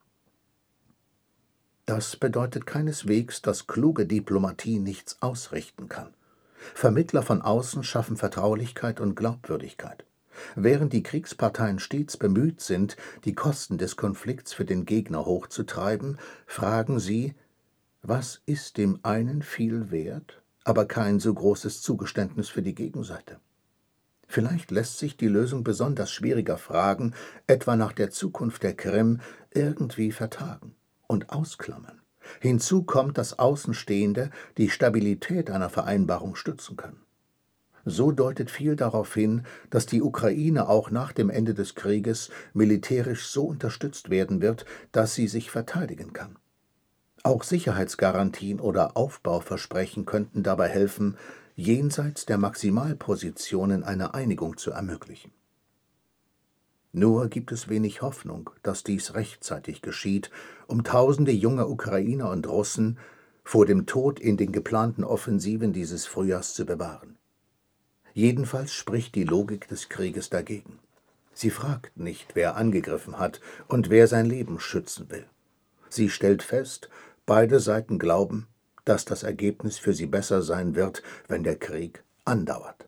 Das bedeutet keineswegs, dass kluge Diplomatie nichts ausrichten kann. Vermittler von außen schaffen Vertraulichkeit und Glaubwürdigkeit. Während die Kriegsparteien stets bemüht sind, die Kosten des Konflikts für den Gegner hochzutreiben, fragen sie: Was ist dem einen viel wert, aber kein so großes Zugeständnis für die Gegenseite? Vielleicht lässt sich die Lösung besonders schwieriger Fragen, etwa nach der Zukunft der Krim, irgendwie vertagen und ausklammern. Hinzu kommt, dass Außenstehende die Stabilität einer Vereinbarung stützen können. So deutet viel darauf hin, dass die Ukraine auch nach dem Ende des Krieges militärisch so unterstützt werden wird, dass sie sich verteidigen kann. Auch Sicherheitsgarantien oder Aufbauversprechen könnten dabei helfen, jenseits der Maximalpositionen eine Einigung zu ermöglichen. Nur gibt es wenig Hoffnung, dass dies rechtzeitig geschieht, um tausende junge Ukrainer und Russen vor dem Tod in den geplanten Offensiven dieses Frühjahrs zu bewahren. Jedenfalls spricht die Logik des Krieges dagegen. Sie fragt nicht, wer angegriffen hat und wer sein Leben schützen will. Sie stellt fest, beide Seiten glauben, dass das Ergebnis für sie besser sein wird, wenn der Krieg andauert.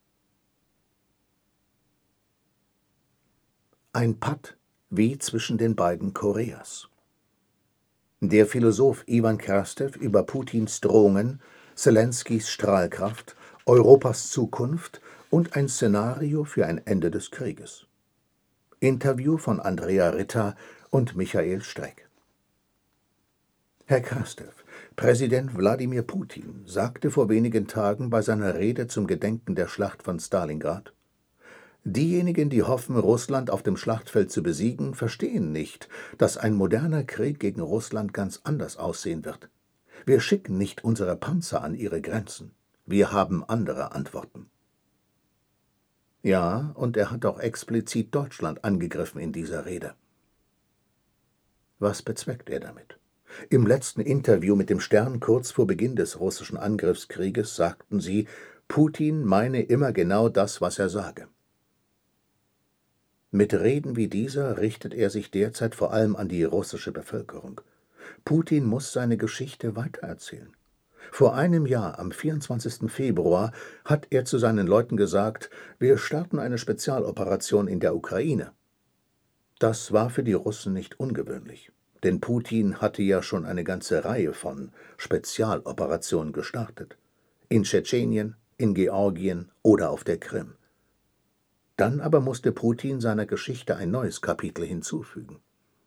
Ein Patt wie zwischen den beiden Koreas. Der Philosoph Iwan Krastev über Putins Drohungen, Selenskys Strahlkraft, Europas Zukunft und ein Szenario für ein Ende des Krieges. Interview von Andrea Ritter und Michael Streck. Herr Krastev, Präsident Wladimir Putin sagte vor wenigen Tagen bei seiner Rede zum Gedenken der Schlacht von Stalingrad: Diejenigen, die hoffen, Russland auf dem Schlachtfeld zu besiegen, verstehen nicht, dass ein moderner Krieg gegen Russland ganz anders aussehen wird. Wir schicken nicht unsere Panzer an ihre Grenzen. Wir haben andere Antworten. Ja, und er hat auch explizit Deutschland angegriffen in dieser Rede. Was bezweckt er damit? Im letzten Interview mit dem Stern kurz vor Beginn des russischen Angriffskrieges sagten sie, Putin meine immer genau das, was er sage. Mit Reden wie dieser richtet er sich derzeit vor allem an die russische Bevölkerung. Putin muss seine Geschichte weitererzählen. Vor einem Jahr, am vierundzwanzigsten Februar, hat er zu seinen Leuten gesagt, wir starten eine Spezialoperation in der Ukraine. Das war für die Russen nicht ungewöhnlich, denn Putin hatte ja schon eine ganze Reihe von Spezialoperationen gestartet. In Tschetschenien, in Georgien oder auf der Krim. Dann aber musste Putin seiner Geschichte ein neues Kapitel hinzufügen.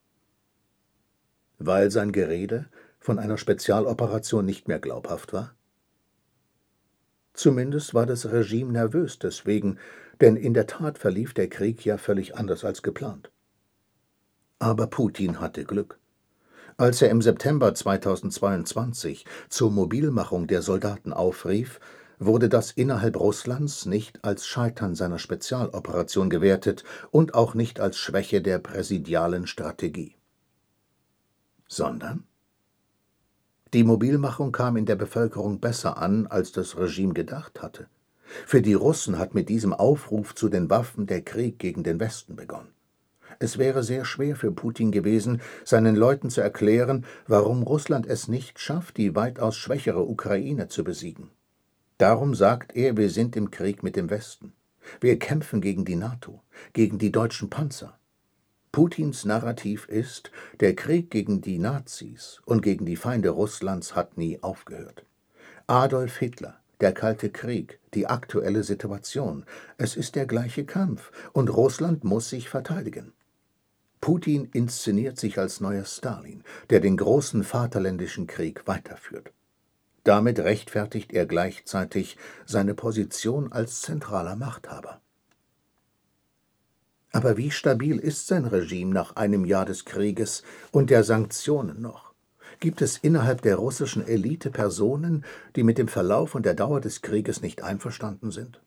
Weil sein Gerede von einer Spezialoperation nicht mehr glaubhaft war? Zumindest war das Regime nervös deswegen, denn in der Tat verlief der Krieg ja völlig anders als geplant. Aber Putin hatte Glück. Als er im September zweitausendzweiundzwanzig zur Mobilmachung der Soldaten aufrief, wurde das innerhalb Russlands nicht als Scheitern seiner Spezialoperation gewertet und auch nicht als Schwäche der präsidialen Strategie. Sondern die Mobilmachung kam in der Bevölkerung besser an, als das Regime gedacht hatte. Für die Russen hat mit diesem Aufruf zu den Waffen der Krieg gegen den Westen begonnen. Es wäre sehr schwer für Putin gewesen, seinen Leuten zu erklären, warum Russland es nicht schafft, die weitaus schwächere Ukraine zu besiegen. Darum sagt er, wir sind im Krieg mit dem Westen. Wir kämpfen gegen die NATO, gegen die deutschen Panzer. Putins Narrativ ist, der Krieg gegen die Nazis und gegen die Feinde Russlands hat nie aufgehört. Adolf Hitler, der Kalte Krieg, die aktuelle Situation, es ist der gleiche Kampf und Russland muss sich verteidigen. Putin inszeniert sich als neuer Stalin, der den großen Vaterländischen Krieg weiterführt. Damit rechtfertigt er gleichzeitig seine Position als zentraler Machthaber. Aber wie stabil ist sein Regime nach einem Jahr des Krieges und der Sanktionen noch? Gibt es innerhalb der russischen Elite Personen, die mit dem Verlauf und der Dauer des Krieges nicht einverstanden sind?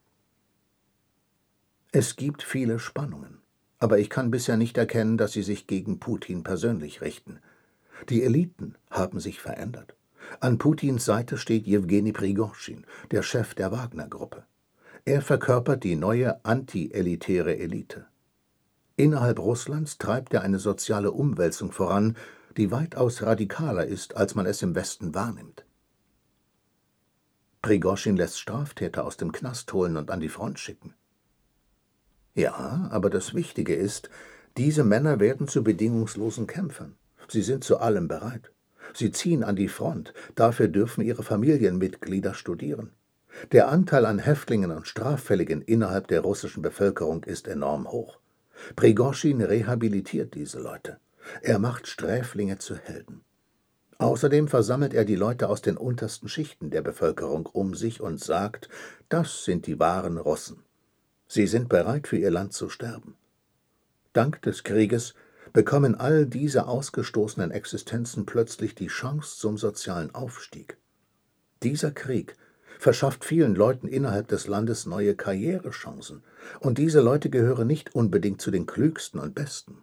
Es gibt viele Spannungen, aber ich kann bisher nicht erkennen, dass sie sich gegen Putin persönlich richten. Die Eliten haben sich verändert. An Putins Seite steht Jewgeni Prigozhin, der Chef der Wagner-Gruppe. Er verkörpert die neue anti-elitäre Elite. Innerhalb Russlands treibt er eine soziale Umwälzung voran, die weitaus radikaler ist, als man es im Westen wahrnimmt. Prigoschin lässt Straftäter aus dem Knast holen und an die Front schicken. Ja, aber das Wichtige ist, diese Männer werden zu bedingungslosen Kämpfern. Sie sind zu allem bereit. Sie ziehen an die Front, dafür dürfen ihre Familienmitglieder studieren. Der Anteil an Häftlingen und Straffälligen innerhalb der russischen Bevölkerung ist enorm hoch. Prigoschin rehabilitiert diese Leute. Er macht Sträflinge zu Helden. Außerdem versammelt er die Leute aus den untersten Schichten der Bevölkerung um sich und sagt, das sind die wahren Russen. Sie sind bereit, für ihr Land zu sterben. Dank des Krieges bekommen all diese ausgestoßenen Existenzen plötzlich die Chance zum sozialen Aufstieg. Dieser Krieg verschafft vielen Leuten innerhalb des Landes neue Karrierechancen, und diese Leute gehören nicht unbedingt zu den Klügsten und Besten.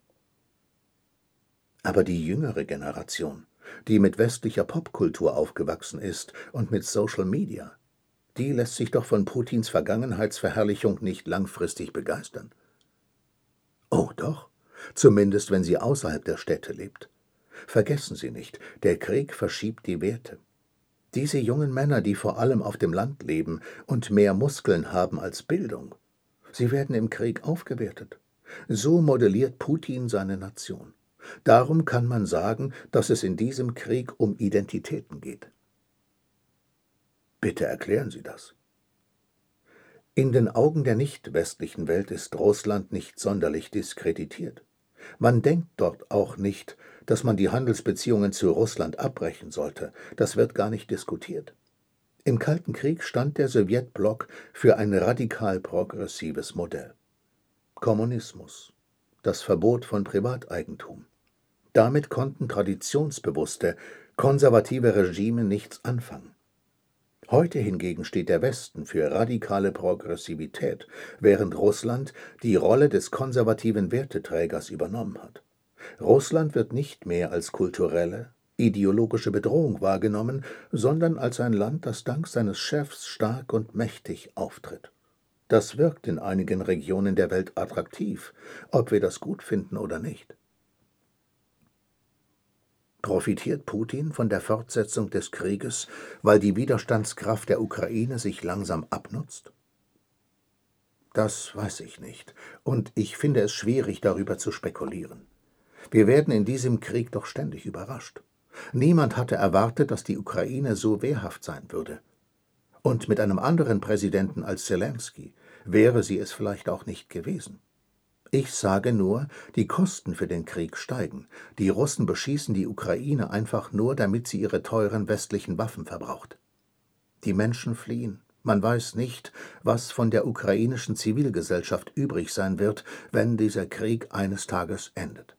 Aber die jüngere Generation, die mit westlicher Popkultur aufgewachsen ist und mit Social Media, die lässt sich doch von Putins Vergangenheitsverherrlichung nicht langfristig begeistern. Oh doch, zumindest wenn sie außerhalb der Städte lebt. Vergessen Sie nicht, der Krieg verschiebt die Werte. Diese jungen Männer, die vor allem auf dem Land leben und mehr Muskeln haben als Bildung, sie werden im Krieg aufgewertet. So modelliert Putin seine Nation. Darum kann man sagen, dass es in diesem Krieg um Identitäten geht. Bitte erklären Sie das. In den Augen der nicht-westlichen Welt ist Russland nicht sonderlich diskreditiert. Man denkt dort auch nicht, dass man die Handelsbeziehungen zu Russland abbrechen sollte. Das wird gar nicht diskutiert. Im Kalten Krieg stand der Sowjetblock für ein radikal progressives Modell. Kommunismus, das Verbot von Privateigentum. Damit konnten traditionsbewusste, konservative Regime nichts anfangen. Heute hingegen steht der Westen für radikale Progressivität, während Russland die Rolle des konservativen Werteträgers übernommen hat. Russland wird nicht mehr als kulturelle, ideologische Bedrohung wahrgenommen, sondern als ein Land, das dank seines Chefs stark und mächtig auftritt. Das wirkt in einigen Regionen der Welt attraktiv, ob wir das gut finden oder nicht. Profitiert Putin von der Fortsetzung des Krieges, weil die Widerstandskraft der Ukraine sich langsam abnutzt? Das weiß ich nicht, und ich finde es schwierig, darüber zu spekulieren. Wir werden in diesem Krieg doch ständig überrascht. Niemand hatte erwartet, dass die Ukraine so wehrhaft sein würde. Und mit einem anderen Präsidenten als Selenskyj wäre sie es vielleicht auch nicht gewesen. Ich sage nur, die Kosten für den Krieg steigen. Die Russen beschießen die Ukraine einfach nur, damit sie ihre teuren westlichen Waffen verbraucht. Die Menschen fliehen. Man weiß nicht, was von der ukrainischen Zivilgesellschaft übrig sein wird, wenn dieser Krieg eines Tages endet.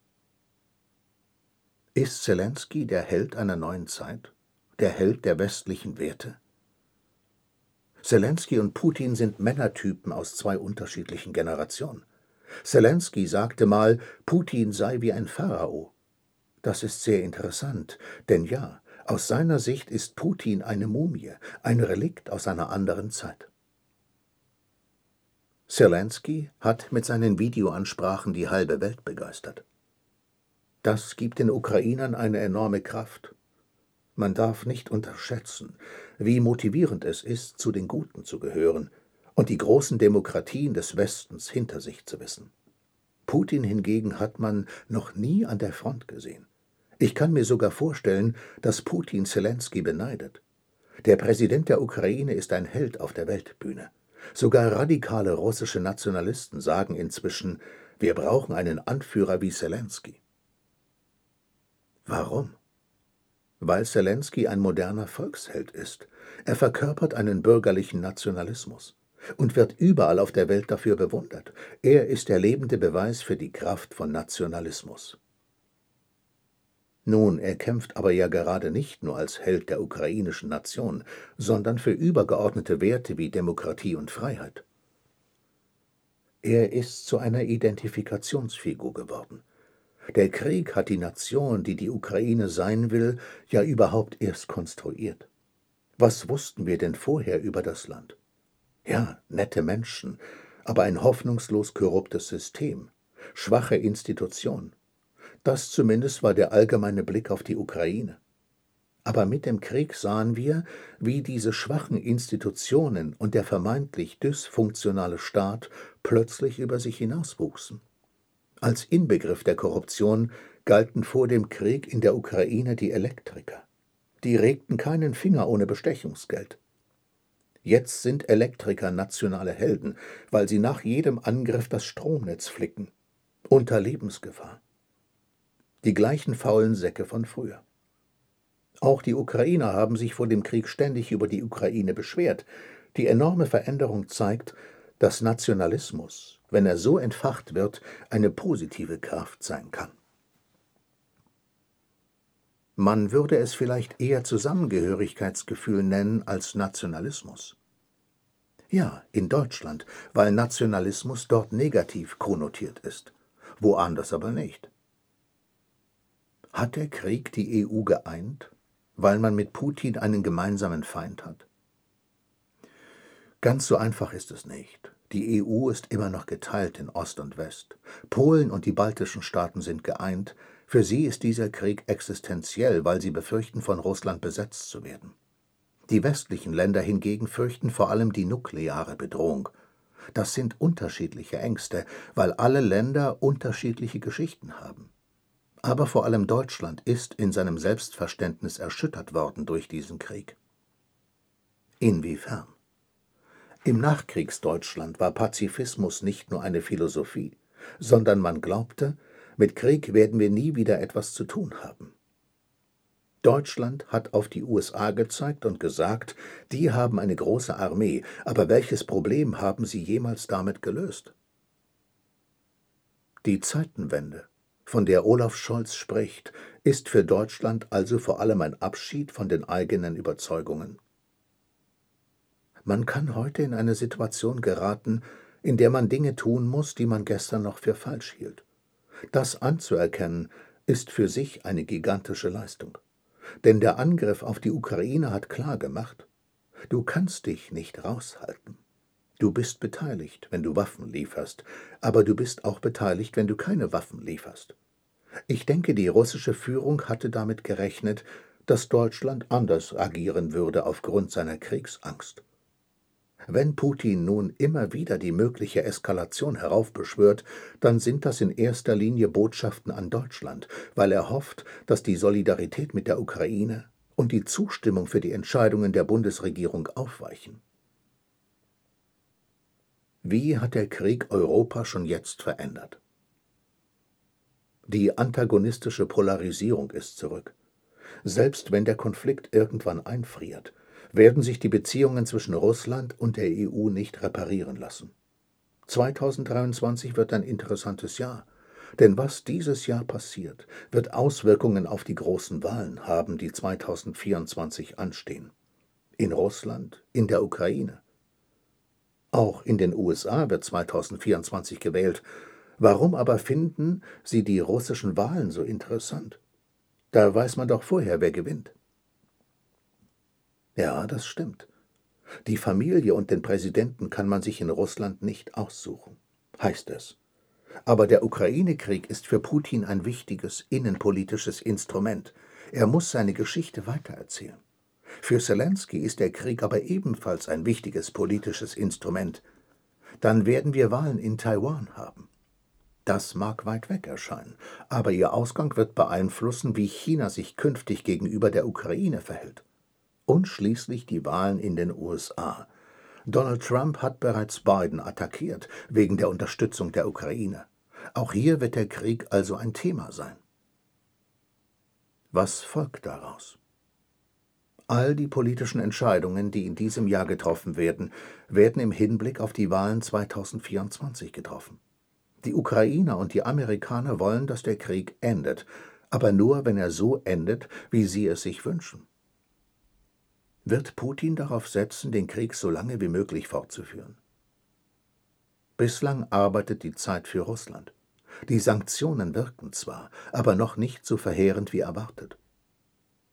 Ist Selenskyj der Held einer neuen Zeit? Der Held der westlichen Werte? Selenskyj und Putin sind Männertypen aus zwei unterschiedlichen Generationen. Selenskyj sagte mal, Putin sei wie ein Pharao. Das ist sehr interessant, denn ja, aus seiner Sicht ist Putin eine Mumie, ein Relikt aus einer anderen Zeit. Selenskyj hat mit seinen Videoansprachen die halbe Welt begeistert. Das gibt den Ukrainern eine enorme Kraft. Man darf nicht unterschätzen, wie motivierend es ist, zu den Guten zu gehören und die großen Demokratien des Westens hinter sich zu wissen. Putin hingegen hat man noch nie an der Front gesehen. Ich kann mir sogar vorstellen, dass Putin Selenskyj beneidet. Der Präsident der Ukraine ist ein Held auf der Weltbühne. Sogar radikale russische Nationalisten sagen inzwischen, wir brauchen einen Anführer wie Selenskyj. Warum? Weil Selenskyj ein moderner Volksheld ist. Er verkörpert einen bürgerlichen Nationalismus und wird überall auf der Welt dafür bewundert. Er ist der lebende Beweis für die Kraft von Nationalismus. Nun, er kämpft aber ja gerade nicht nur als Held der ukrainischen Nation, sondern für übergeordnete Werte wie Demokratie und Freiheit. Er ist zu einer Identifikationsfigur geworden. Der Krieg hat die Nation, die die Ukraine sein will, ja überhaupt erst konstruiert. Was wussten wir denn vorher über das Land? Ja, nette Menschen, aber ein hoffnungslos korruptes System, schwache Institutionen. Das zumindest war der allgemeine Blick auf die Ukraine. Aber mit dem Krieg sahen wir, wie diese schwachen Institutionen und der vermeintlich dysfunktionale Staat plötzlich über sich hinauswuchsen. Als Inbegriff der Korruption galten vor dem Krieg in der Ukraine die Elektriker. Die regten keinen Finger ohne Bestechungsgeld. Jetzt sind Elektriker nationale Helden, weil sie nach jedem Angriff das Stromnetz flicken. Unter Lebensgefahr. Die gleichen faulen Säcke von früher. Auch die Ukrainer haben sich vor dem Krieg ständig über die Ukraine beschwert. Die enorme Veränderung zeigt, dass Nationalismus, wenn er so entfacht wird, eine positive Kraft sein kann. Man würde es vielleicht eher Zusammengehörigkeitsgefühl nennen als Nationalismus. Ja, in Deutschland, weil Nationalismus dort negativ konnotiert ist, woanders aber nicht. Hat der Krieg die E U geeint, weil man mit Putin einen gemeinsamen Feind hat? Ganz so einfach ist es nicht. Die E U ist immer noch geteilt in Ost und West. Polen und die baltischen Staaten sind geeint. Für sie ist dieser Krieg existenziell, weil sie befürchten, von Russland besetzt zu werden. Die westlichen Länder hingegen fürchten vor allem die nukleare Bedrohung. Das sind unterschiedliche Ängste, weil alle Länder unterschiedliche Geschichten haben. Aber vor allem Deutschland ist in seinem Selbstverständnis erschüttert worden durch diesen Krieg. Inwiefern? Im Nachkriegsdeutschland war Pazifismus nicht nur eine Philosophie, sondern man glaubte, mit Krieg werden wir nie wieder etwas zu tun haben. Deutschland hat auf die U S A gezeigt und gesagt, die haben eine große Armee, aber welches Problem haben sie jemals damit gelöst? Die Zeitenwende, von der Olaf Scholz spricht, ist für Deutschland also vor allem ein Abschied von den eigenen Überzeugungen. Man kann heute in eine Situation geraten, in der man Dinge tun muss, die man gestern noch für falsch hielt. Das anzuerkennen, ist für sich eine gigantische Leistung. Denn der Angriff auf die Ukraine hat klargemacht, du kannst dich nicht raushalten. Du bist beteiligt, wenn du Waffen lieferst, aber du bist auch beteiligt, wenn du keine Waffen lieferst. Ich denke, die russische Führung hatte damit gerechnet, dass Deutschland anders agieren würde aufgrund seiner Kriegsangst. Wenn Putin nun immer wieder die mögliche Eskalation heraufbeschwört, dann sind das in erster Linie Botschaften an Deutschland, weil er hofft, dass die Solidarität mit der Ukraine und die Zustimmung für die Entscheidungen der Bundesregierung aufweichen. Wie hat der Krieg Europa schon jetzt verändert? Die antagonistische Polarisierung ist zurück. Selbst wenn der Konflikt irgendwann einfriert, werden sich die Beziehungen zwischen Russland und der E U nicht reparieren lassen. zweitausenddreiundzwanzig wird ein interessantes Jahr, denn was dieses Jahr passiert, wird Auswirkungen auf die großen Wahlen haben, die zweitausendvierundzwanzig anstehen. In Russland, in der Ukraine. Auch in den U S A wird zweitausendvierundzwanzig gewählt. Warum aber finden Sie die russischen Wahlen so interessant? Da weiß man doch vorher, wer gewinnt. Ja, das stimmt. Die Familie und den Präsidenten kann man sich in Russland nicht aussuchen, heißt es. Aber der Ukraine-Krieg ist für Putin ein wichtiges innenpolitisches Instrument. Er muss seine Geschichte weitererzählen. Für Selenskyj ist der Krieg aber ebenfalls ein wichtiges politisches Instrument. Dann werden wir Wahlen in Taiwan haben. Das mag weit weg erscheinen, aber ihr Ausgang wird beeinflussen, wie China sich künftig gegenüber der Ukraine verhält. Und schließlich die Wahlen in den U S A. Donald Trump hat bereits Biden attackiert, wegen der Unterstützung der Ukraine. Auch hier wird der Krieg also ein Thema sein. Was folgt daraus? All die politischen Entscheidungen, die in diesem Jahr getroffen werden, werden im Hinblick auf die Wahlen zweitausendvierundzwanzig getroffen. Die Ukrainer und die Amerikaner wollen, dass der Krieg endet, aber nur, wenn er so endet, wie sie es sich wünschen. Wird Putin darauf setzen, den Krieg so lange wie möglich fortzuführen? Bislang arbeitet die Zeit für Russland. Die Sanktionen wirken zwar, aber noch nicht so verheerend wie erwartet.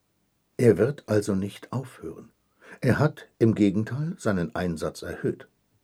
Er wird also nicht aufhören. Er hat im Gegenteil seinen Einsatz erhöht.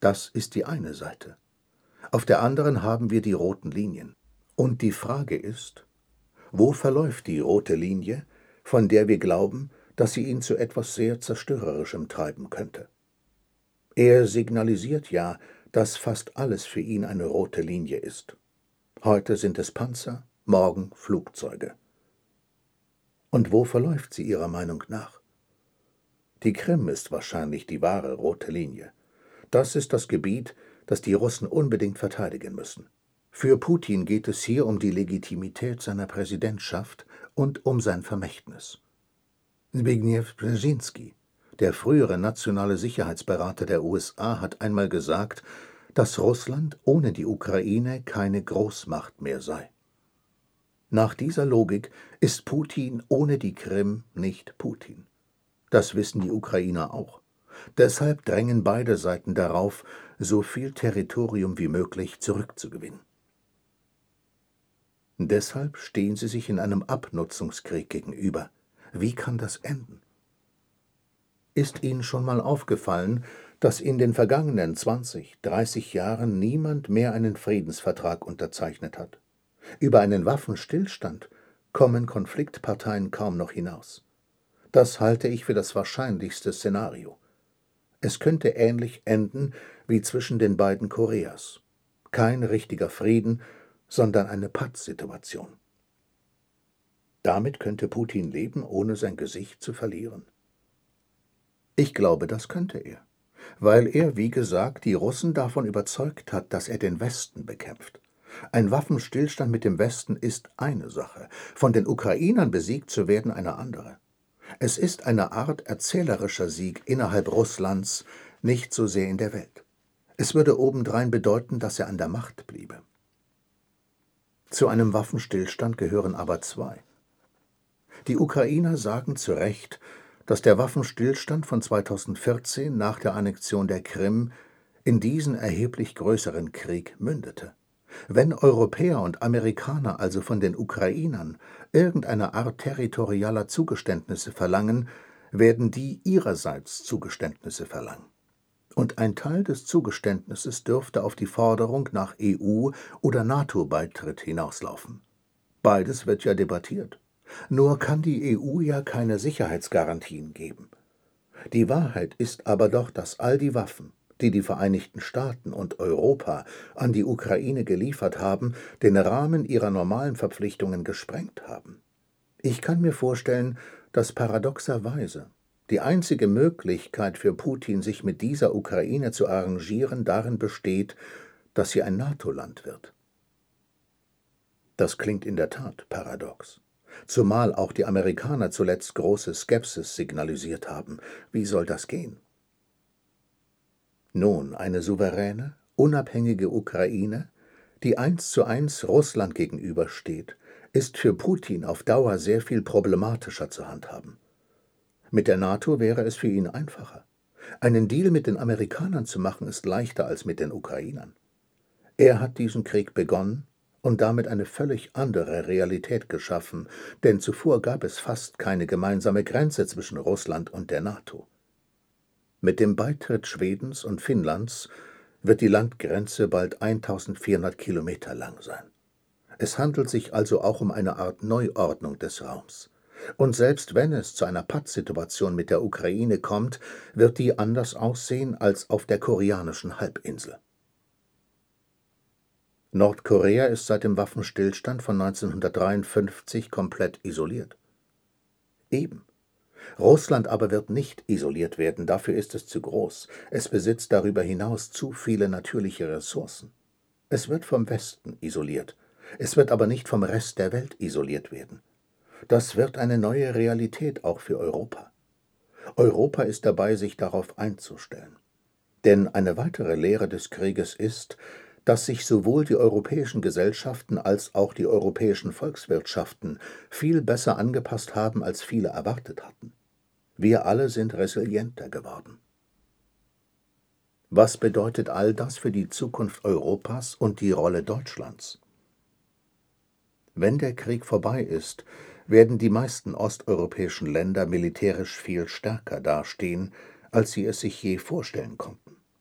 Das ist die eine Seite. Auf der anderen haben wir die roten Linien. Und die Frage ist, wo verläuft die rote Linie, von der wir glauben, dass sie ihn zu etwas sehr Zerstörerischem treiben könnte? Er signalisiert ja, dass fast alles für ihn eine rote Linie ist. Heute sind es Panzer, morgen Flugzeuge. Und wo verläuft sie Ihrer Meinung nach? Die Krim ist wahrscheinlich die wahre rote Linie. Das ist das Gebiet, das die Russen unbedingt verteidigen müssen. Für Putin geht es hier um die Legitimität seiner Präsidentschaft und um sein Vermächtnis. Zbigniew Brzezinski, der frühere nationale Sicherheitsberater der U S A, hat einmal gesagt, dass Russland ohne die Ukraine keine Großmacht mehr sei. Nach dieser Logik ist Putin ohne die Krim nicht Putin. Das wissen die Ukrainer auch. Deshalb drängen beide Seiten darauf, so viel Territorium wie möglich zurückzugewinnen. Deshalb stehen sie sich in einem Abnutzungskrieg gegenüber. Wie kann das enden? Ist Ihnen schon mal aufgefallen, dass in den vergangenen zwanzig, dreißig Jahren niemand mehr einen Friedensvertrag unterzeichnet hat? Über einen Waffenstillstand kommen Konfliktparteien kaum noch hinaus. Das halte ich für das wahrscheinlichste Szenario. Es könnte ähnlich enden wie zwischen den beiden Koreas. Kein richtiger Frieden, sondern eine Pattsituation. Damit könnte Putin leben, ohne sein Gesicht zu verlieren. Ich glaube, das könnte er, weil er, wie gesagt, die Russen davon überzeugt hat, dass er den Westen bekämpft. Ein Waffenstillstand mit dem Westen ist eine Sache, von den Ukrainern besiegt zu werden eine andere. Es ist eine Art erzählerischer Sieg innerhalb Russlands, nicht so sehr in der Welt. Es würde obendrein bedeuten, dass er an der Macht bliebe. Zu einem Waffenstillstand gehören aber zwei. Die Ukrainer sagen zu Recht, dass der Waffenstillstand von zweitausendvierzehn nach der Annexion der Krim in diesen erheblich größeren Krieg mündete. Wenn Europäer und Amerikaner also von den Ukrainern irgendeine Art territorialer Zugeständnisse verlangen, werden die ihrerseits Zugeständnisse verlangen. Und ein Teil des Zugeständnisses dürfte auf die Forderung nach E U- oder NATO-Beitritt hinauslaufen. Beides wird ja debattiert. Nur kann die E U ja keine Sicherheitsgarantien geben. Die Wahrheit ist aber doch, dass all die Waffen, die die Vereinigten Staaten und Europa an die Ukraine geliefert haben, den Rahmen ihrer normalen Verpflichtungen gesprengt haben. Ich kann mir vorstellen, dass paradoxerweise die einzige Möglichkeit für Putin, sich mit dieser Ukraine zu arrangieren, darin besteht, dass sie ein NATO-Land wird. Das klingt in der Tat paradox. Zumal auch die Amerikaner zuletzt große Skepsis signalisiert haben. Wie soll das gehen? Nun, eine souveräne, unabhängige Ukraine, die eins zu eins Russland gegenübersteht, ist für Putin auf Dauer sehr viel problematischer zu handhaben. Mit der NATO wäre es für ihn einfacher. Einen Deal mit den Amerikanern zu machen, ist leichter als mit den Ukrainern. Er hat diesen Krieg begonnen und damit eine völlig andere Realität geschaffen, denn zuvor gab es fast keine gemeinsame Grenze zwischen Russland und der NATO. Mit dem Beitritt Schwedens und Finnlands wird die Landgrenze bald eintausendvierhundert Kilometer lang sein. Es handelt sich also auch um eine Art Neuordnung des Raums. Und selbst wenn es zu einer Pattsituation mit der Ukraine kommt, wird die anders aussehen als auf der koreanischen Halbinsel. Nordkorea ist seit dem Waffenstillstand von neunzehnhundertdreiundfünfzig komplett isoliert. Eben. Russland aber wird nicht isoliert werden, dafür ist es zu groß. Es besitzt darüber hinaus zu viele natürliche Ressourcen. Es wird vom Westen isoliert. Es wird aber nicht vom Rest der Welt isoliert werden. Das wird eine neue Realität auch für Europa. Europa ist dabei, sich darauf einzustellen. Denn eine weitere Lehre des Krieges ist, dass sich sowohl die europäischen Gesellschaften als auch die europäischen Volkswirtschaften viel besser angepasst haben, als viele erwartet hatten. Wir alle sind resilienter geworden. Was bedeutet all das für die Zukunft Europas und die Rolle Deutschlands? Wenn der Krieg vorbei ist, werden die meisten osteuropäischen Länder militärisch viel stärker dastehen, als sie es sich je vorstellen konnten.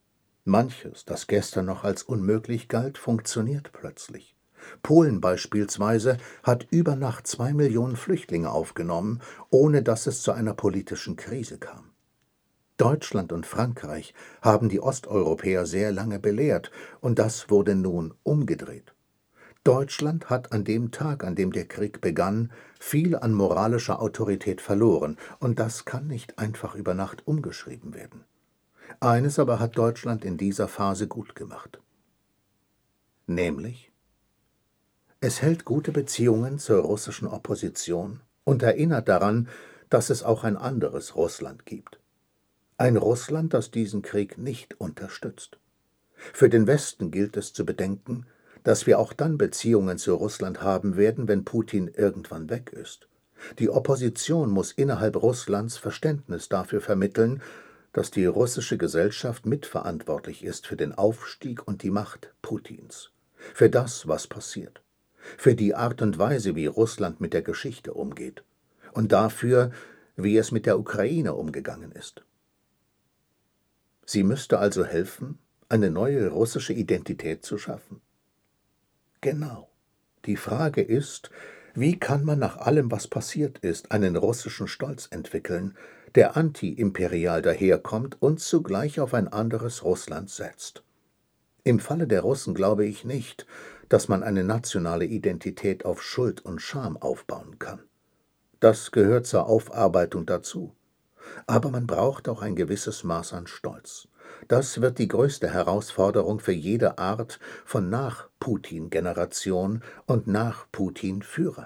Manches, das gestern noch als unmöglich galt, funktioniert plötzlich. Polen beispielsweise hat über Nacht zwei Millionen Flüchtlinge aufgenommen, ohne dass es zu einer politischen Krise kam. Deutschland und Frankreich haben die Osteuropäer sehr lange belehrt, und das wurde nun umgedreht. Deutschland hat an dem Tag, an dem der Krieg begann, viel an moralischer Autorität verloren, und das kann nicht einfach über Nacht umgeschrieben werden. Eines aber hat Deutschland in dieser Phase gut gemacht. Nämlich: Es hält gute Beziehungen zur russischen Opposition und erinnert daran, dass es auch ein anderes Russland gibt. Ein Russland, das diesen Krieg nicht unterstützt. Für den Westen gilt es zu bedenken, dass wir auch dann Beziehungen zu Russland haben werden, wenn Putin irgendwann weg ist. Die Opposition muss innerhalb Russlands Verständnis dafür vermitteln, dass die russische Gesellschaft mitverantwortlich ist für den Aufstieg und die Macht Putins, für das, was passiert, für die Art und Weise, wie Russland mit der Geschichte umgeht und dafür, wie es mit der Ukraine umgegangen ist. Sie müsste also helfen, eine neue russische Identität zu schaffen. Genau. Die Frage ist, wie kann man nach allem, was passiert ist, einen russischen Stolz entwickeln, der anti-imperial daherkommt und zugleich auf ein anderes Russland setzt. Im Falle der Russen glaube ich nicht, dass man eine nationale Identität auf Schuld und Scham aufbauen kann. Das gehört zur Aufarbeitung dazu. Aber man braucht auch ein gewisses Maß an Stolz. Das wird die größte Herausforderung für jede Art von Nach-Putin-Generation und Nach-Putin-Führer.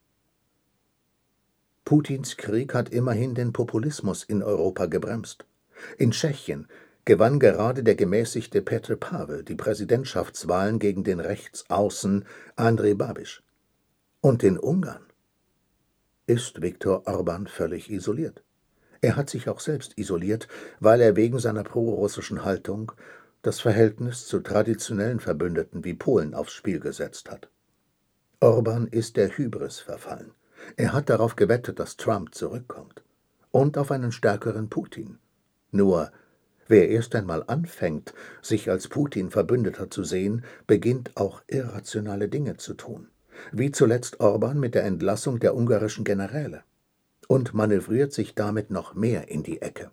Putins Krieg hat immerhin den Populismus in Europa gebremst. In Tschechien gewann gerade der gemäßigte Petr Pavel die Präsidentschaftswahlen gegen den Rechtsaußen Andrej Babiš. Und in Ungarn ist Viktor Orbán völlig isoliert. Er hat sich auch selbst isoliert, weil er wegen seiner prorussischen Haltung das Verhältnis zu traditionellen Verbündeten wie Polen aufs Spiel gesetzt hat. Orbán ist der Hybris verfallen. Er hat darauf gewettet, dass Trump zurückkommt. Und auf einen stärkeren Putin. Nur, wer erst einmal anfängt, sich als Putin-Verbündeter zu sehen, beginnt auch irrationale Dinge zu tun. Wie zuletzt Orbán mit der Entlassung der ungarischen Generäle. Und manövriert sich damit noch mehr in die Ecke.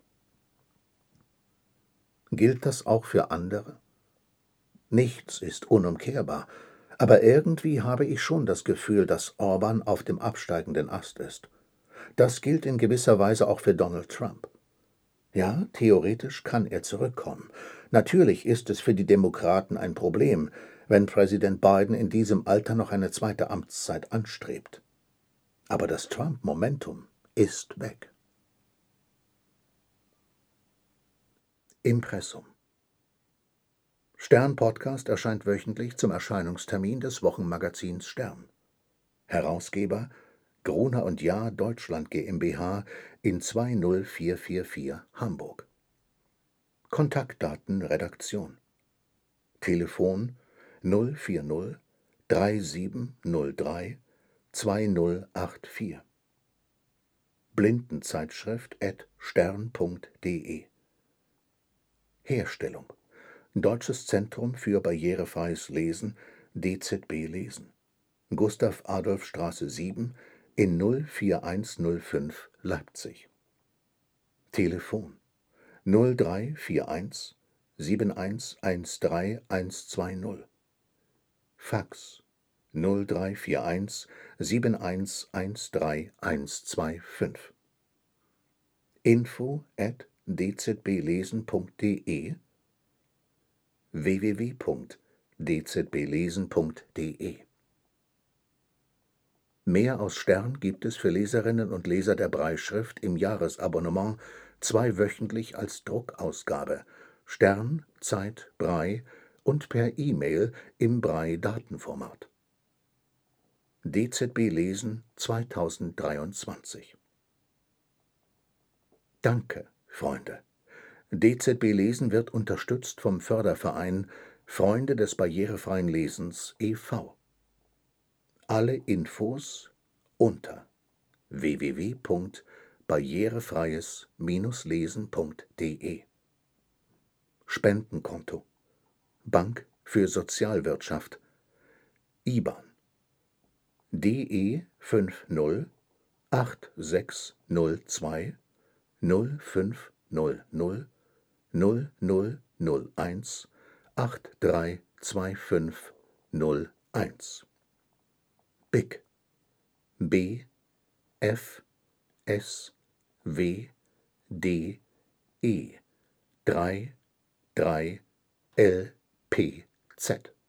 Gilt das auch für andere? Nichts ist unumkehrbar, aber irgendwie habe ich schon das Gefühl, dass Orbán auf dem absteigenden Ast ist. Das gilt in gewisser Weise auch für Donald Trump. Ja, theoretisch kann er zurückkommen. Natürlich ist es für die Demokraten ein Problem, wenn Präsident Biden in diesem Alter noch eine zweite Amtszeit anstrebt. Aber das Trump-Momentum ist weg. Impressum. Stern-Podcast erscheint wöchentlich zum Erscheinungstermin des Wochenmagazins Stern. Herausgeber Gruner und Jahr Deutschland GmbH in zwei null vier vier vier Hamburg. Kontaktdaten Redaktion. Telefon null vier null drei sieben null drei zwei null acht vier. Blindenzeitschrift at stern punkt de. Herstellung Deutsches Zentrum für barrierefreies Lesen, D Z B Lesen. Gustav-Adolf-Straße sieben in null vier eins null fünf Leipzig. Telefon null drei vier eins sieben eins eins drei eins zwei null. Fax null drei vier eins sieben eins eins drei eins zwei fünf. Info at d z b lesen punkt de w w w punkt d z b lesen punkt de. Mehr aus Stern gibt es für Leserinnen und Leser der Brailleschrift im Jahresabonnement zweiwöchentlich als Druckausgabe, Stern, Zeit, Braille und per E-Mail im Braille-Datenformat. D Z B Lesen zweitausenddreiundzwanzig. Danke, Freunde. D Z B Lesen wird unterstützt vom Förderverein Freunde des barrierefreien Lesens e V Alle Infos unter w w w punkt barrierefreies Bindestrich lesen punkt de. Spendenkonto, Bank für Sozialwirtschaft, I B A N D E fünf null acht sechs null zwei null fünf null null null null null eins acht drei zwei fünf null eins B I C B F S W D E drei drei L P Z